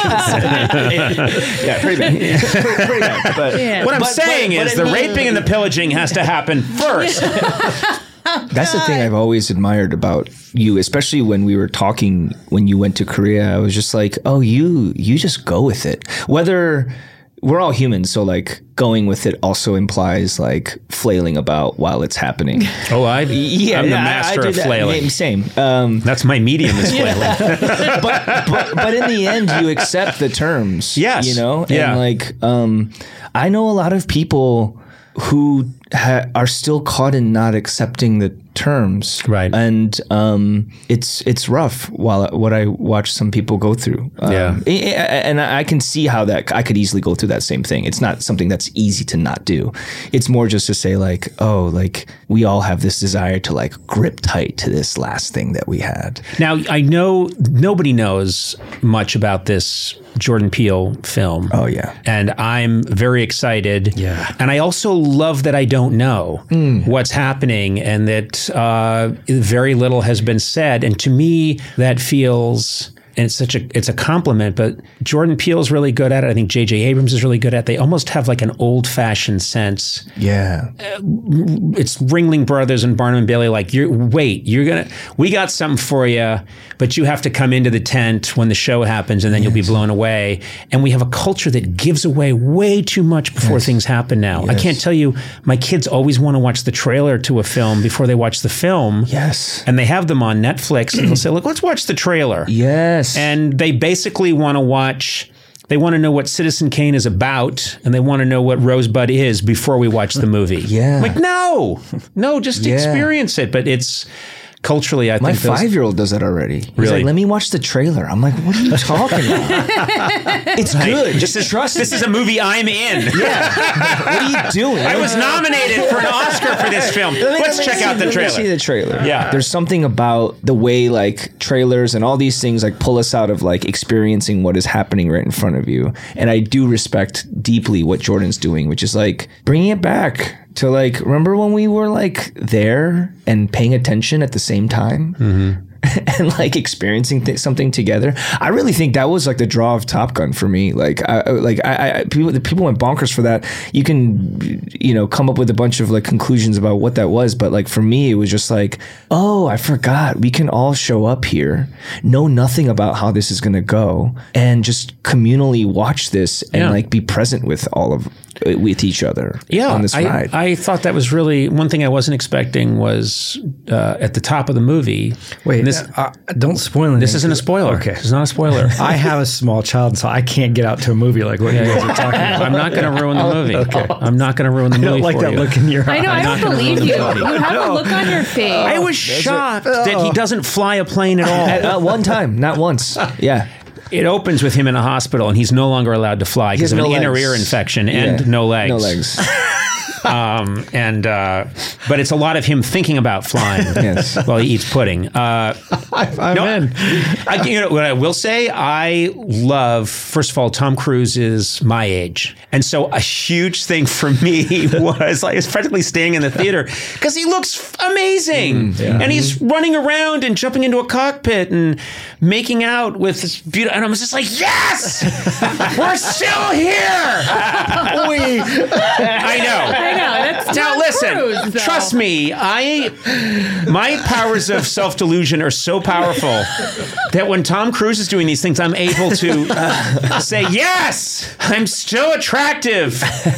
Yeah, pretty bad. pretty, pretty bad. But Yeah. what I'm But- saying but- but is it the means- raping and the pillaging has to happen first. That's the thing I've always admired about you, especially when we were talking when you went to Korea. I was just like, oh, you you just go with it. Whether we're all humans, so like going with it also implies like flailing about while it's happening. Oh, I, Yeah, I'm the I- I master do of that. flailing. Same. Um, That's my medium is flailing. but, but but in the end, you accept the terms. Yes. you know, and Yeah. like um, I know a lot of people who ha- are still caught in not accepting the terms, Right. And um, it's it's rough. While what I watch some people go through, um, Yeah. I- I- and I can see how that I could easily go through that same thing. It's not something that's easy to not do. It's more just to say like, oh, like we all have this desire to like grip tight to this last thing that we had. Now, I know nobody knows much about this Jordan Peele film. Oh, yeah. And I'm very excited. Yeah. And I also love that I don't know what's happening and that uh, very little has been said. And to me, that feels... And it's such a it's a compliment, but Jordan Peele's really good at it. I think J J Abrams is really good at it. They almost have like an old fashioned sense. Yeah. It's Ringling Brothers and Barnum and Bailey. Like, you're wait, you're gonna we got something for you, but you have to come into the tent when the show happens, and then you'll be blown away. And we have a culture that gives away way too much before Yes. things happen now. I Yes. can't tell you, my kids always want to watch the trailer to a film before they watch the film. Yes. And they have them on Netflix, and they'll say, "Look, let's watch the trailer." Yes. And they basically want to watch, they want to know what Citizen Kane is about, and they want to know what Rosebud is before we watch the movie. Yeah. Like, no, no, just Yeah. experience it. But it's culturally, I My think those- five-year-old does that already. He's Really? like, let me watch the trailer. I'm like, what are you talking about? It's good. Just trust this me. is a movie I'm in. Yeah. What are you doing? I was nominated for an Oscar for this film. Let me- Let's let me check see- out the let me trailer. see the trailer. Yeah. There's something about the way like trailers and all these things like pull us out of like experiencing what is happening right in front of you. And I do respect deeply what Jordan's doing, which is like bringing it back to like, remember when we were like there and paying attention at the same time? Mm-hmm. And like experiencing th- something together. I really think that was like the draw of Top Gun for me. Like, I, like I, I people, the people went bonkers for that. You can, you know, come up with a bunch of like conclusions about what that was, but like for me, it was just like, oh, I forgot. We can all show up here, know nothing about how this is going to go, and just communally watch this and Yeah. like be present with all of with each other. Yeah, on this I, ride. I thought that was really one thing I wasn't expecting was uh, at the top of the movie. Wait, and this uh, don't spoil anything. this isn't a spoiler. Okay. This is not a spoiler. I have a small child, so I can't get out to a movie like what you guys are talking about. I'm not going to ruin the movie. I'm not going to ruin the I movie don't like for that you. look in your eye. I know. I not don't gonna believe ruin you. the movie. You have a look on your face. I was shocked that he doesn't fly a plane at all. At, uh, one time, not once. Yeah. It opens with him in a hospital, and he's no longer allowed to fly because has of an no inner legs. ear infection and Yeah. no legs. No legs. Um, and uh, but it's a lot of him thinking about flying Yes. while he eats pudding. Uh, I'm no, in. I, you know what I will say? I love. First of all, Tom Cruise is my age, and so a huge thing for me was I was practically staying in the theater because he looks amazing, Mm, yeah. and he's running around and jumping into a cockpit and making out with this beautiful. And I was just like, yes, we're still here. we, I know. I know. That's Now Tom listen, Cruise, though. trust me, I my powers of self-delusion are so powerful that when Tom Cruise is doing these things, I'm able to uh, say, yes, I'm still attractive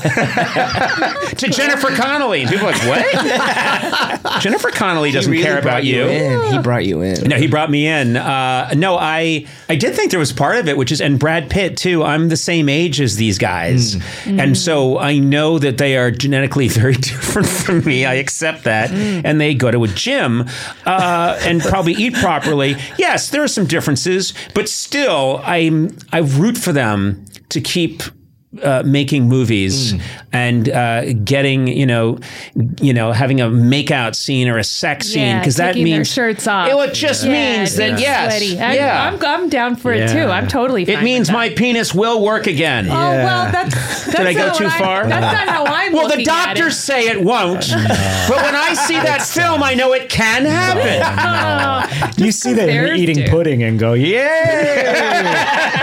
to Jennifer Connelly. And people are like, what? Jennifer Connelly doesn't He really care about brought you. in. He brought you in. No, he brought me in. Uh, no, I I did think there was part of it, which is, and Brad Pitt too. I'm the same age as these guys, Mm. and so I know that they are genetically very different from me. I accept that. And they go to a gym uh, and probably eat properly. Yes, there are some differences, but still, I I root for them to keep Uh, making movies mm. and uh, getting, you know, you know, having a makeout scene or a sex scene, because yeah, that means their shirts off. It just yeah, means that yes, sweaty. I, yeah, I'm, I'm down for yeah. it too. I'm totally. Fine It means with my that. penis will work again. Oh yeah. well, that's, that's did I go not too what far? I, that's not how I'm. Well, the looking at doctors it. say it won't, but when I see that film, I know it can happen. Oh, You see that you're eating do. pudding and go, yeah.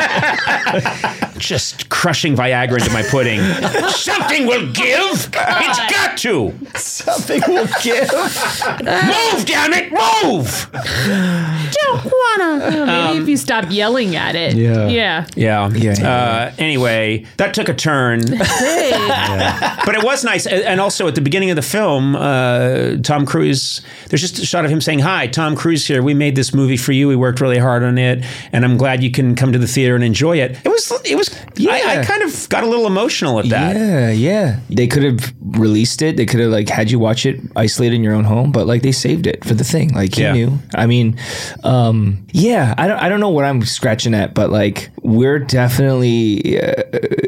Just crushing Viagra into my pudding. Something will give. God. It's got to. Something will give. Move, damn it, move. Don't wanna. Oh, maybe Um, if you stop yelling at it. Yeah. Yeah. Yeah. Yeah, yeah, Uh, anyway, that took a turn. But it was nice. And also at the beginning of the film, uh, Tom Cruise, there's just a shot of him saying, "Hi, Tom Cruise here. We made this movie for you. We worked really hard on it. And I'm glad you can come to the theater and enjoy it." It was, it was, Yeah. I, I kind of got a little emotional at that. Yeah, yeah. They could have released it. They could have like had you watch it isolated in your own home, but like they saved it for the thing. Like he Yeah. knew. I mean, um, yeah. I don't. I don't know what I'm scratching at, but like we're definitely uh,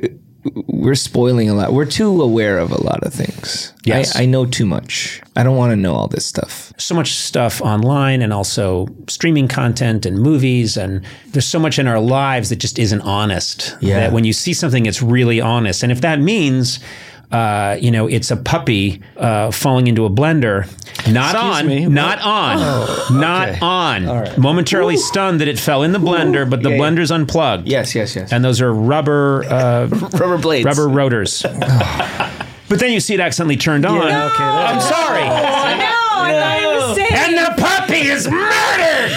we're spoiling a lot. We're too aware of a lot of things. Yes. I, I know too much. I don't want to know all this stuff. So much stuff online and also streaming content and movies, and there's so much in our lives that just isn't honest. Yeah. That when you see something, it's really honest. And if that means, uh, you know, it's a puppy uh, falling into a blender, not Excuse on, me? not on, not okay. on. All right. Momentarily stunned that it fell in the blender, but the Yeah, yeah. blender's unplugged. Yes, yes, yes. And those are rubber, uh, rubber blades. rubber rotors. But then you see it accidentally turned on. Yeah, okay, that's- I'm sorry. Oh no! I thought you were saying. And the puppy is murdered.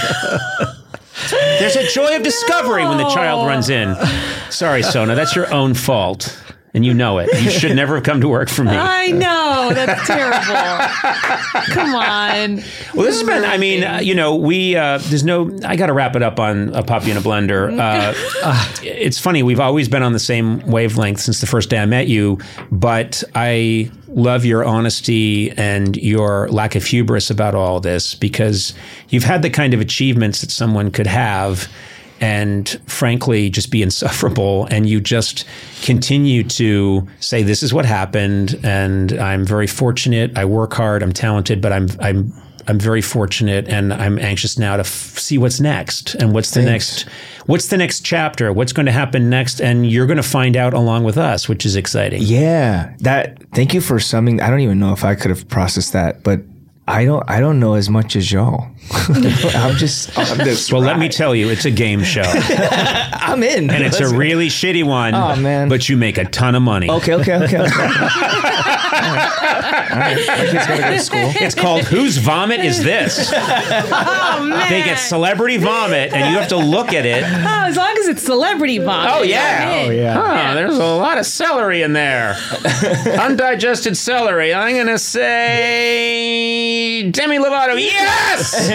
There's a joy of discovery when the child runs in. Sorry, Sona, that's your own fault. And you know it. You should never have come to work for me. I know that's terrible. Come on. Well, this has been, I mean, uh, you know, we, uh, there's no, I got to wrap it up on a puppy in a blender. Uh, uh, it's funny, we've always been on the same wavelength since the first day I met you, but I love your honesty and your lack of hubris about all this, because you've had the kind of achievements that someone could have and frankly just be insufferable, and you just continue to say, this is what happened, and I'm very fortunate, I work hard, I'm talented, but I'm I'm I'm very fortunate, and I'm anxious now to f- see what's next, and what's the Thanks. next what's the next chapter, what's going to happen next, and you're going to find out along with us, which is exciting. Yeah, that. Thank you for summing. I don't even know if I could have processed that, but I don't. I don't know as much as y'all. I'm just. I'm just Well, let me tell you, it's a game show, I'm in, and it's a Let's- really shitty one. Oh, man. But you make a ton of money. Okay, okay, okay. okay. All right. All right. My kids gotta go to school. It's called Whose Vomit Is This? Oh man. They get celebrity vomit, and you have to look at it. Oh, as long as it's celebrity vomit. Oh, yeah. I'm in. Oh, yeah. Oh, there's a lot of celery in there. Undigested celery. I'm going to say Demi Lovato. Yes!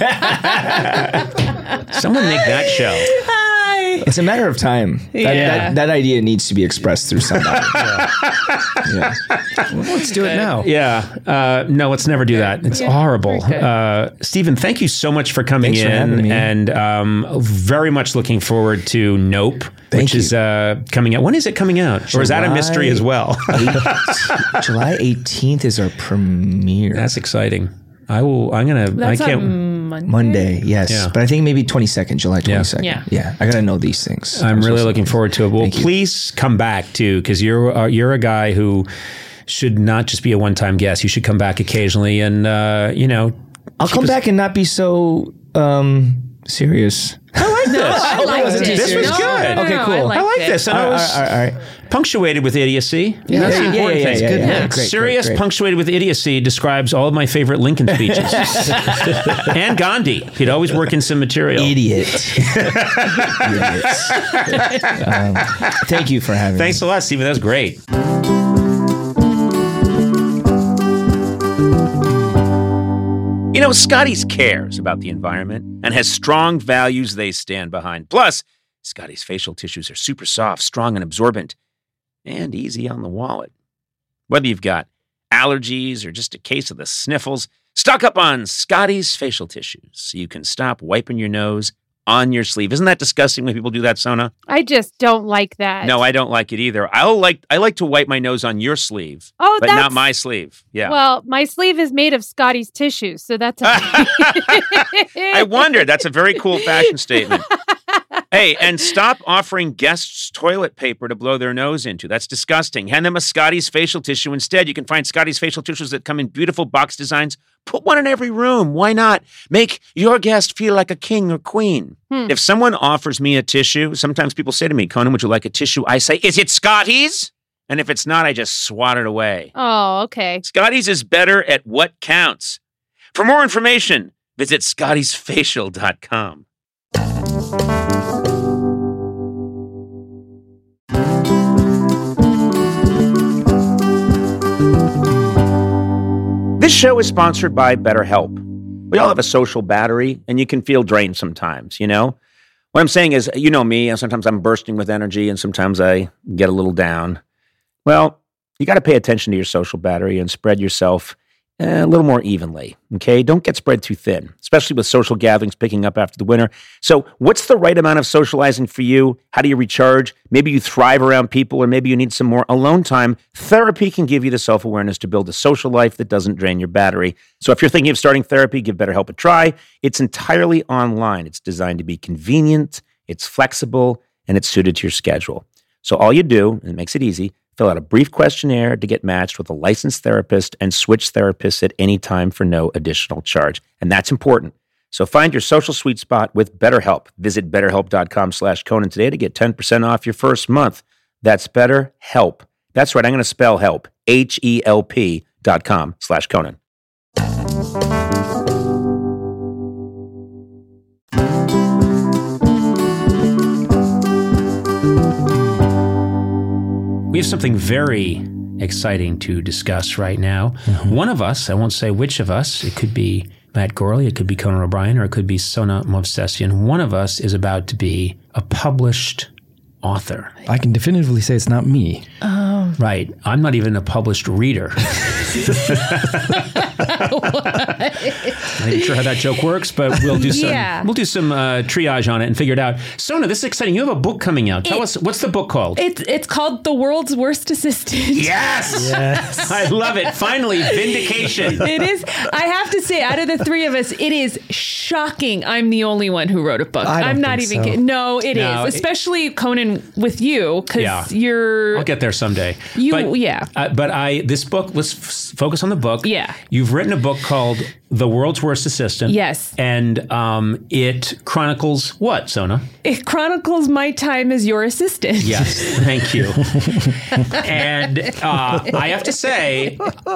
Someone make that show. Hi. It's a matter of time. That, Yeah. that, that idea needs to be expressed through somebody. Yeah. Let's do it now. Yeah. Uh, no, let's never do that. It's Yeah, horrible. okay. Uh, Stephen, thank you so much for coming Thanks in. for having me. And um, very much looking forward to Nope, Thank which you. is uh, coming out. When is it coming out? Or is that a mystery July as well? eight- July eighteenth is our premiere. That's exciting. I will, I'm going to, I That's can't. on Monday. Monday, yes. Yeah. But I think maybe twenty-second, July twenty-second. Yeah. Yeah. I got to know these things. I'm so really sorry. looking forward to it. Well, Thank you. please come back too, because you're uh, you're a guy who should not just be a one time guest. You should come back occasionally, and uh, you know, I'll come back and not be so um, serious. I like this. I liked wasn't it. too This was No, good. no, no, Okay, no, cool. I, I liked like it. this, and All I right, was all right, all right. punctuated with idiocy. Yeah, That's the yeah, important yeah, thing. yeah, yeah, yeah. Yeah. Great, Serious, great, great. punctuated with idiocy describes all of my favorite Lincoln speeches. And Gandhi. He'd always work in some material. Idiot. Idiots. Um, thank you for having Thanks me. a lot, Stephen. That was great. You know, Scotty's cares about the environment and has strong values they stand behind. Plus, Scotty's facial tissues are super soft, strong, and absorbent, and easy on the wallet. Whether you've got allergies, or just a case of the sniffles, stock up on Scotty's facial tissues so you can stop wiping your nose on your sleeve. Isn't that disgusting when people do that, Sona? I just don't like that. No, I don't like it either. I'll like I like to wipe my nose on your sleeve, oh, but that's, not my sleeve. Yeah. Well, my sleeve is made of Scotty's tissues, so that's. I wondered. That's a very cool fashion statement. Hey, and stop offering guests toilet paper to blow their nose into. That's disgusting. Hand them a Scotty's facial tissue instead. You can find Scotty's facial tissues that come in beautiful box designs. Put one in every room. Why not? Make your guest feel like a king or queen. Hmm. If someone offers me a tissue, sometimes people say to me, Conan, would you like a tissue? I say, is it Scotty's? And if it's not, I just swat it away. Oh, okay. Scotty's is better at what counts. For more information, visit scottys facial dot com. This show is sponsored by BetterHelp. We all have a social battery, and you can feel drained sometimes, you know? What I'm saying is, you know me, and sometimes I'm bursting with energy, and sometimes I get a little down. Well, you got to pay attention to your social battery and spread yourself a little more evenly, okay? Don't get spread too thin, especially with social gatherings picking up after the winter. So what's the right amount of socializing for you? How do you recharge? Maybe you thrive around people, or maybe you need some more alone time. Therapy can give you the self-awareness to build a social life that doesn't drain your battery. So if you're thinking of starting therapy, give BetterHelp a try. It's entirely online. It's designed to be convenient, it's flexible, and it's suited to your schedule. So all you do, and it makes it easy, fill out a brief questionnaire to get matched with a licensed therapist and switch therapists at any time for no additional charge. And that's important. So find your social sweet spot with BetterHelp. Visit betterhelp.com slash Conan today to get ten percent off your first month. That's BetterHelp. That's right. I'm going to spell help. H E L P dot com slash Conan. We have something very exciting to discuss right now. Mm-hmm. One of us, I won't say which of us, it could be Matt Gorley, it could be Conan O'Brien, or it could be Sona Movsesian. One of us is about to be a published author. I can definitively say it's not me. Oh. Right. I'm not even a published reader. Not even sure how that joke works, but we'll do some yeah. we'll do some uh, triage on it and figure it out. Sona, this is exciting. You have a book coming out. Tell it, us, what's the book called? It's it's called The World's Worst Assistant. Yes! Yes. I love it. Finally, vindication. It is. I have to say, out of the three of us, it is shocking I'm the only one who wrote a book. I don't I'm not think even so. kidding. No, it No, is. it- Especially Conan with you, because Yeah. you're... I'll get there someday. You- but, yeah. Uh, but I this book, let's f- focus on the book. Yeah. You've written a book called The World's Worst Assistant. Yes. And um, it chronicles what, Sona? It chronicles my time as your assistant. Yes, thank you. And uh, I have to say,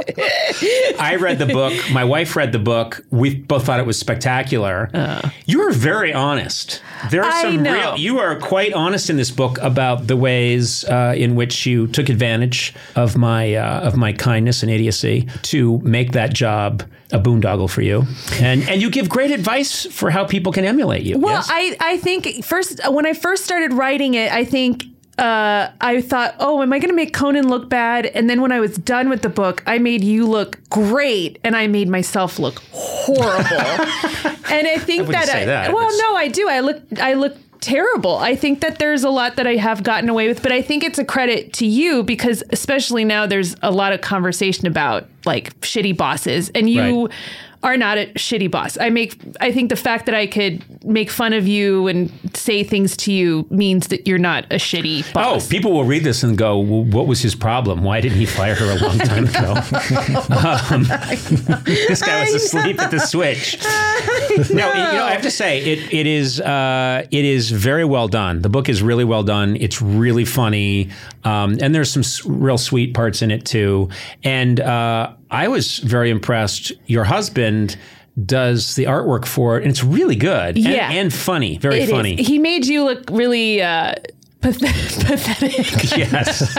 I read the book. My wife read the book. We both thought it was spectacular. Uh, you are very honest. There are I some know. real. You are quite honest in this book about the ways uh, in which you took advantage of my uh, of my kindness and idiocy to make that job a boondoggle for you, and and you give great advice for how people can emulate you. Well, yes? I, I think first, when I first started writing it, I think uh, I thought, oh, am I going to make Conan look bad? And then when I was done with the book, I made you look great, and I made myself look horrible. And I think I wouldn't that, say I, that. well, It's- no, I do. I look, I look terrible. I think that there's a lot that I have gotten away with, but I think it's a credit to you because especially now there's a lot of conversation about like shitty bosses, and you Right. are not a shitty boss. I make I think the fact that I could make fun of you and say things to you means that you're not a shitty Oh, boss. people will read this and go, well, what was his problem? Why didn't he fire her a long time ago? um, this guy was asleep at the switch. No, it, you know, I have to say, it it is uh, it is very well done. The book is really well done. It's really funny. Um, and there's some s- real sweet parts in it, too. And uh, I was very impressed. Your husband does the artwork for it, and it's really good. And, Yeah. and funny. Very It funny. is. He made you look really uh, path- pathetic. Yes.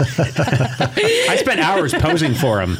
I spent hours posing for him.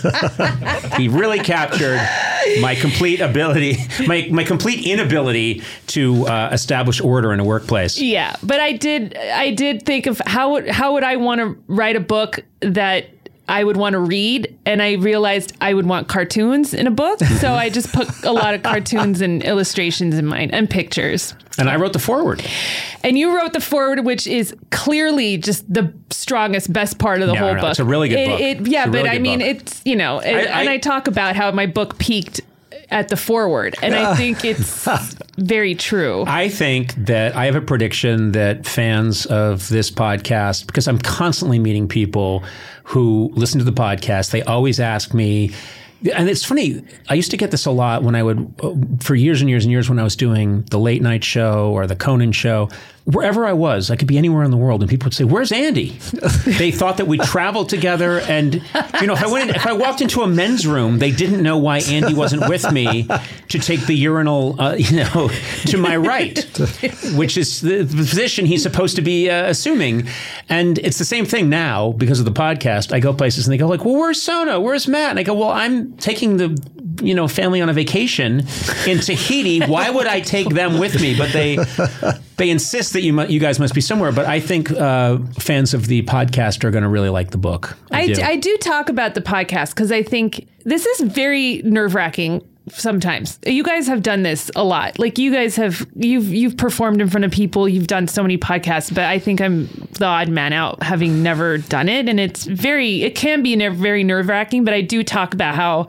He really captured my complete ability, my, my complete inability to uh, establish order in a workplace. Yeah, but I did I did think of how would how would I want to write a book that I would want to read, and I realized I would want cartoons in a book. So I just put a lot of cartoons and illustrations in mine and pictures. And I wrote the foreword. And you wrote the foreword, which is clearly just the strongest, best part of the Yeah, whole no, book. it's a really good It- book. it- yeah, It's a but really I good mean, book. it's, you know, and I- and I talk about how my book peaked at the foreword, and I think it's very true. I think that I have a prediction that fans of this podcast, because I'm constantly meeting people who listen to the podcast, they always ask me, and it's funny, I used to get this a lot when I would, for years and years and years when I was doing the late night show or the Conan show, wherever I was, I could be anywhere in the world, and people would say, "Where's Andy?" They thought that we traveled together, and you know, if I went, in, if I walked into a men's room, they didn't know why Andy wasn't with me to take the urinal, uh, you know, to my right, which is the, the position he's supposed to be uh, assuming. And it's the same thing now because of the podcast. I go places and they go like, "Well, where's Sona? Where's Matt?" And I go, "Well, I'm taking the." you know, family on a vacation in Tahiti. Why would I take them with me? But they they insist that you mu- you guys must be somewhere. But I think uh, fans of the podcast are going to really like the book. I, I do. d- I do talk about the podcast because I think this is very nerve-wracking sometimes. You guys have done this a lot. Like you guys have, you've you've performed in front of people. You've done so many podcasts, but I think I'm the odd man out having never done it. And it's very, it can be ner- very nerve-wracking, but I do talk about how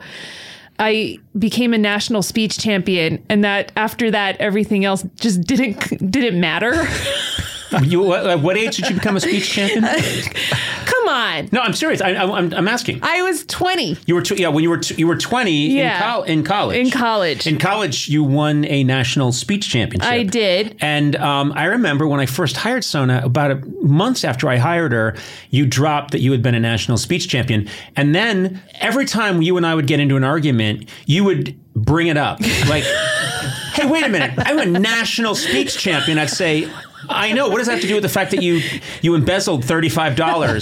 I became a national speech champion, and that after that, everything else just didn't didn't matter. You, what, what age did you become a speech champion? Come on. No, I'm serious. I, I, I'm, I'm asking. I was twenty. You were tw- yeah when you were t- you were twenty Yeah. in, col- in college. In college. In college, you won a national speech championship. I did. And um, I remember when I first hired Sona, about a, months after I hired her, you dropped that you had been a national speech champion. And then every time you and I would get into an argument, you would bring it up. Like, hey, wait a minute. I'm a national speech champion. I'd say, I know. What does that have to do with the fact that you you embezzled thirty-five dollars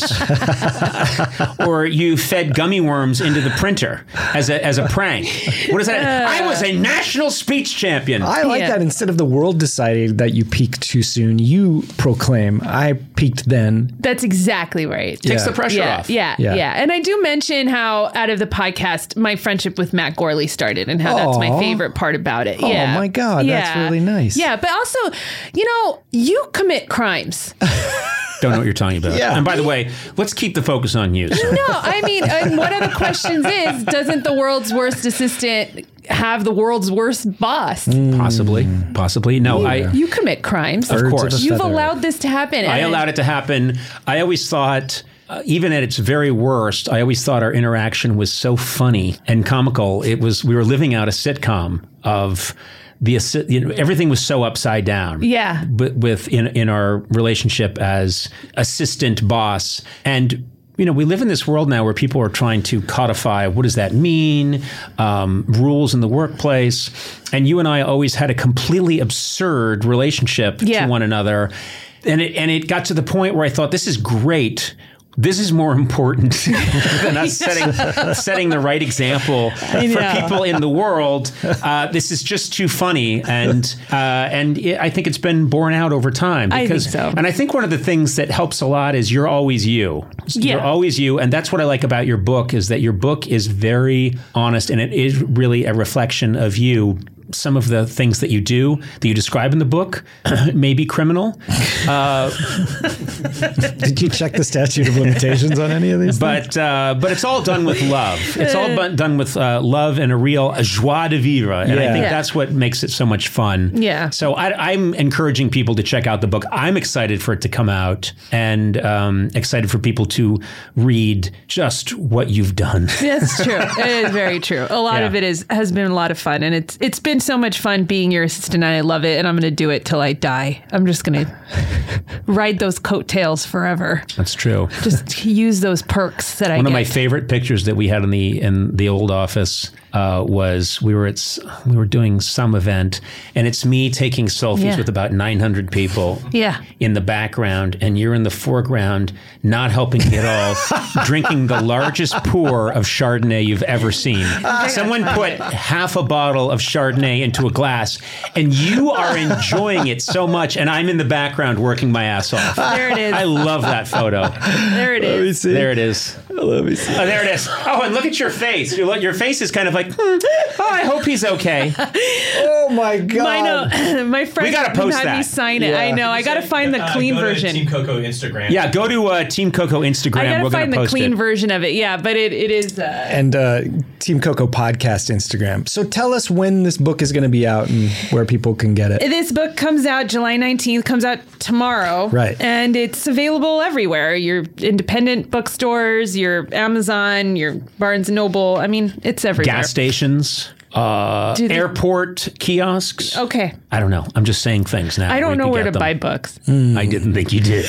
or you fed gummy worms into the printer as a as a prank? What is that? I was a national speech champion. I like Yeah. that instead of the world deciding that you peaked too soon, you proclaim, I peaked then. That's exactly right. Takes Yeah. the pressure Yeah, off. yeah, Yeah. yeah, And I do mention how out of the podcast, my friendship with Matt Gorley started and how that's my Aw. favorite part about it. Oh, yeah. my God, that's Yeah. really nice. Yeah, but also, you know, you commit crimes. Don't know what you're talking about. Yeah. And by the way, let's keep the focus on you. So. No, I mean, and one of the questions is, doesn't the world's worst assistant have the world's worst boss? Possibly, possibly. No, I. You commit crimes. Of Birds course. of a You've feather. allowed this to happen. I and- allowed it to happen. I always thought, uh, even at its very worst, I always thought our interaction was so funny and comical. It was we were living out a sitcom of the assi- you know, everything was so upside down. Yeah. With, with in in our relationship as assistant boss. And you know, we live in this world now where people are trying to codify what does that mean, um, rules in the workplace. And you and I always had a completely absurd relationship Yeah. to one another. And it, and it got to the point where I thought, this is great. This is more important than us setting setting the right example for know. people in the world. Uh, this is just too funny, and uh, and it, I think it's been borne out over time. I think Because, so. And I think one of the things that helps a lot is you're always you. You're Yeah. always you, and that's what I like about your book is that your book is very honest, and it is really a reflection of you. Some of the things that you do, that you describe in the book, may be criminal. Uh, Did you check the statute of limitations on any of these things? But uh, but it's all done with love. It's all bu- done with uh, love and a real joie de vivre, and I Yeah. think Yeah. that's what makes it so much fun. Yeah. So I, I'm encouraging people to check out the book. I'm excited for it to come out, and um, excited for people to read just what you've done. That's true. It is very true. A lot Yeah. of it is has been a lot of fun, and it's it's been so much fun being your assistant. And I love it, and I'm going to do it till I die. I'm just going to ride those coattails forever. That's true. Just use those perks that I One get. of my favorite pictures that we had in the in the old office uh, was we were at s- we were doing some event, and it's me taking selfies Yeah. with about nine hundred people. Yeah. In the background, and you're in the foreground, not helping at all, drinking the largest pour of Chardonnay you've ever seen. Someone put half a bottle of Chardonnay into a glass, and you are enjoying it so much, and I'm in the background working my ass off. There it is. I love that photo. There it Let me is. see. There it is. Let me see. Oh, there it is. Oh, and look at your face. Your, your face is kind of like, hmm, oh, I hope he's okay. Oh my god! My, no, my friend We gotta post had me that. sign it. Yeah. I know. I got to find the Uh, clean go to version. Team Coco Instagram. Yeah, go to uh, Team Coco Instagram. I got We're to find gonna the post clean it. version of it. Yeah, but it, it is. Uh, And uh, Team Coco podcast Instagram. So tell us when this book is going to be out and where people can get it. This book comes out July nineteenth, comes out tomorrow. Right. And it's available everywhere. Your independent bookstores, your Amazon, your Barnes and Noble. I mean, it's everywhere. Gas stations, uh, Do they- airport kiosks. Okay. I don't know. I'm just saying things now. I don't you know can where get to them. buy books. I didn't think you did.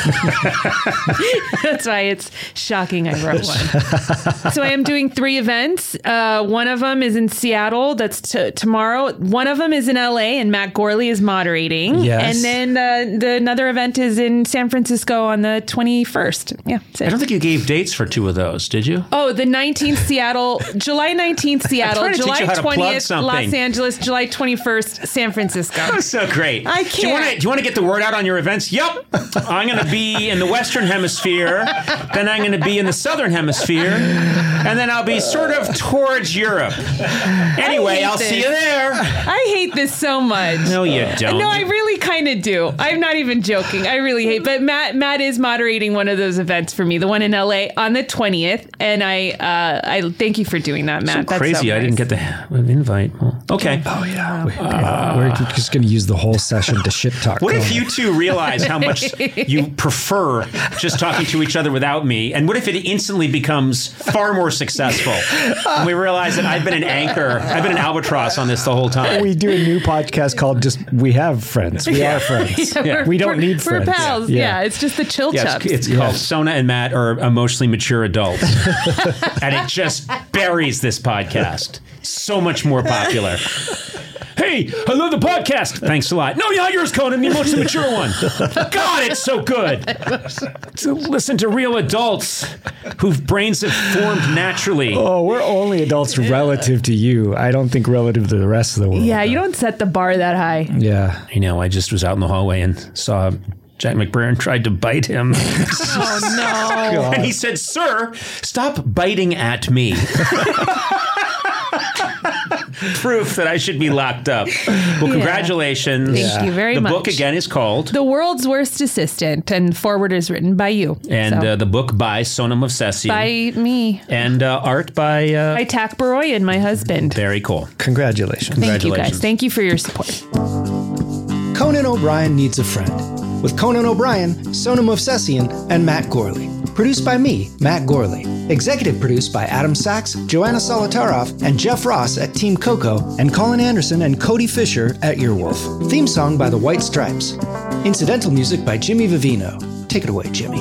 That's why it's shocking I wrote one. So I am doing three events. Uh, one of them is in Seattle. That's t- tomorrow. One of them is in L A, and Matt Gorley is moderating. Yes. And then uh, the another event is in San Francisco on the twenty-first. Yeah. That's it. I don't think you gave dates for two of those, did you? Oh, the nineteenth Seattle, July nineteenth Seattle, trying to teach July you how to plug twentieth something. Los Angeles, July twenty-first San Francisco. That was so great. I Do you want to? can't. Do you want to get the word out on your events? Yep. I'm going to be in the Western Hemisphere. Then I'm going to be in the Southern Hemisphere, and then I'll be sort of towards Europe. Anyway, hate I'll see this. you there. I hate this so much. No, you don't. No, I really kind of do. I'm not even joking. I really hate. But Matt, Matt is moderating one of those events for me, the one in L A on the twentieth, and I, uh, I thank you for doing that, Matt. So That's crazy. so I didn't nice. get the invite. Well, okay. Oh yeah, we, yeah. We're just going to use the whole session to shit talk. What if Conan. you two realize how much you prefer just talking to each other without me? And what if it instantly becomes far more successful? And we realize that I've been an anchor, I've been an albatross on this the whole time. we do a new podcast called just We Have Friends. We are friends. Yeah, we're- We don't we're- need friends. We're pals. Yeah. Yeah. It's just the chill Yeah, chups. it's, it's called Sona and Matt are emotionally mature adults. And it just buries this podcast. So much more popular. Hey, I love the podcast. Thanks a lot. No, not yours, Conan, the emotionally mature one. God, it's so good to listen to real adults whose brains have formed naturally. Oh, we're only adults relative to you. I don't think relative to the rest of the world. yeah, you don't set the bar that high. Yeah. You know, I just was out in the hallway and saw Jack McBrien tried to bite him. Oh no. And he said, "Sir, stop biting at me." Proof that I should be locked up. Well, congratulations. Thank you very the much. The book again is called The World's Worst Assistant, and forward is written by you. and So, uh, the book by Sona Movsesian. by me. and uh, art by uh, By Tak Baroyan, my husband. very cool. Congratulations. Thank you guys. Congratulations. Thank you for your support. Conan O'Brien Needs a Friend, with Conan O'Brien, Sona Movsesian, and Matt Gorley. Produced by me, Matt Gorley. Executive produced by Adam Sachs, Joanna Solotaroff, and Jeff Ross at Team Coco, and Colin Anderson and Cody Fisher at Earwolf. Theme song by the White Stripes. Incidental music by Jimmy Vivino. Take it away, Jimmy.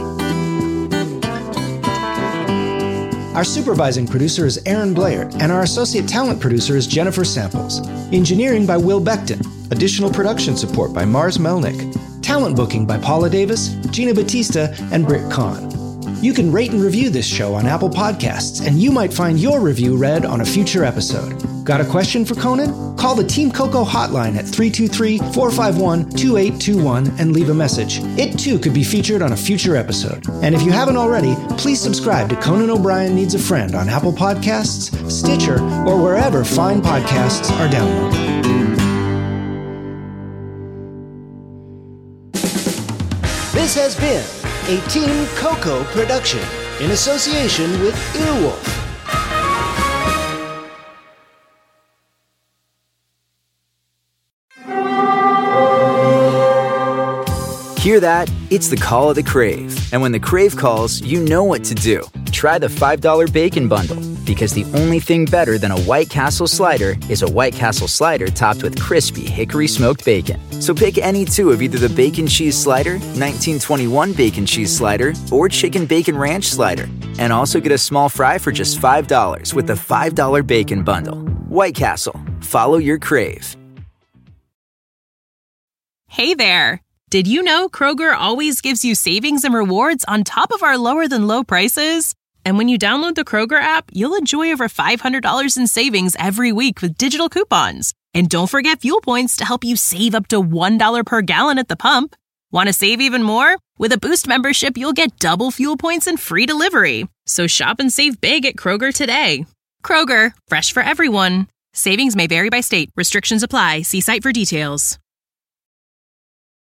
Our supervising producer is Aaron Blair, and our associate talent producer is Jennifer Samples. Engineering by Will Beckton. Additional production support by Mars Melnick. Talent booking by Paula Davis, Gina Batista, and Britt Kahn. You can rate and review this show on Apple Podcasts, and you might find your review read on a future episode. Got a question for Conan? Call the Team Coco hotline at three two three, four five one, two eight two one and leave a message. It too could be featured on a future episode. And if you haven't already, please subscribe to Conan O'Brien Needs a Friend on Apple Podcasts, Stitcher, or wherever fine podcasts are downloaded. This has been a Team Coco production in association with Earwolf. Hear that? It's the call of the Crave. And when the Crave calls, you know what to do. Try the five dollar Bacon Bundle. Because the only thing better than a White Castle slider is a White Castle slider topped with crispy hickory smoked bacon. So pick any two of either the Bacon Cheese Slider, nineteen twenty-one Bacon Cheese Slider, or Chicken Bacon Ranch Slider. And also get a small fry for just five dollars with the five dollar Bacon Bundle. White Castle. Follow your Crave. Hey there! Did you know Kroger always gives you savings and rewards on top of our lower-than-low prices? And when you download the Kroger app, you'll enjoy over five hundred dollars in savings every week with digital coupons. And don't forget fuel points to help you save up to one dollar per gallon at the pump. Want to save even more? With a Boost membership, you'll get double fuel points and free delivery. So shop and save big at Kroger today. Kroger, fresh for everyone. Savings may vary by state. Restrictions apply. See site for details.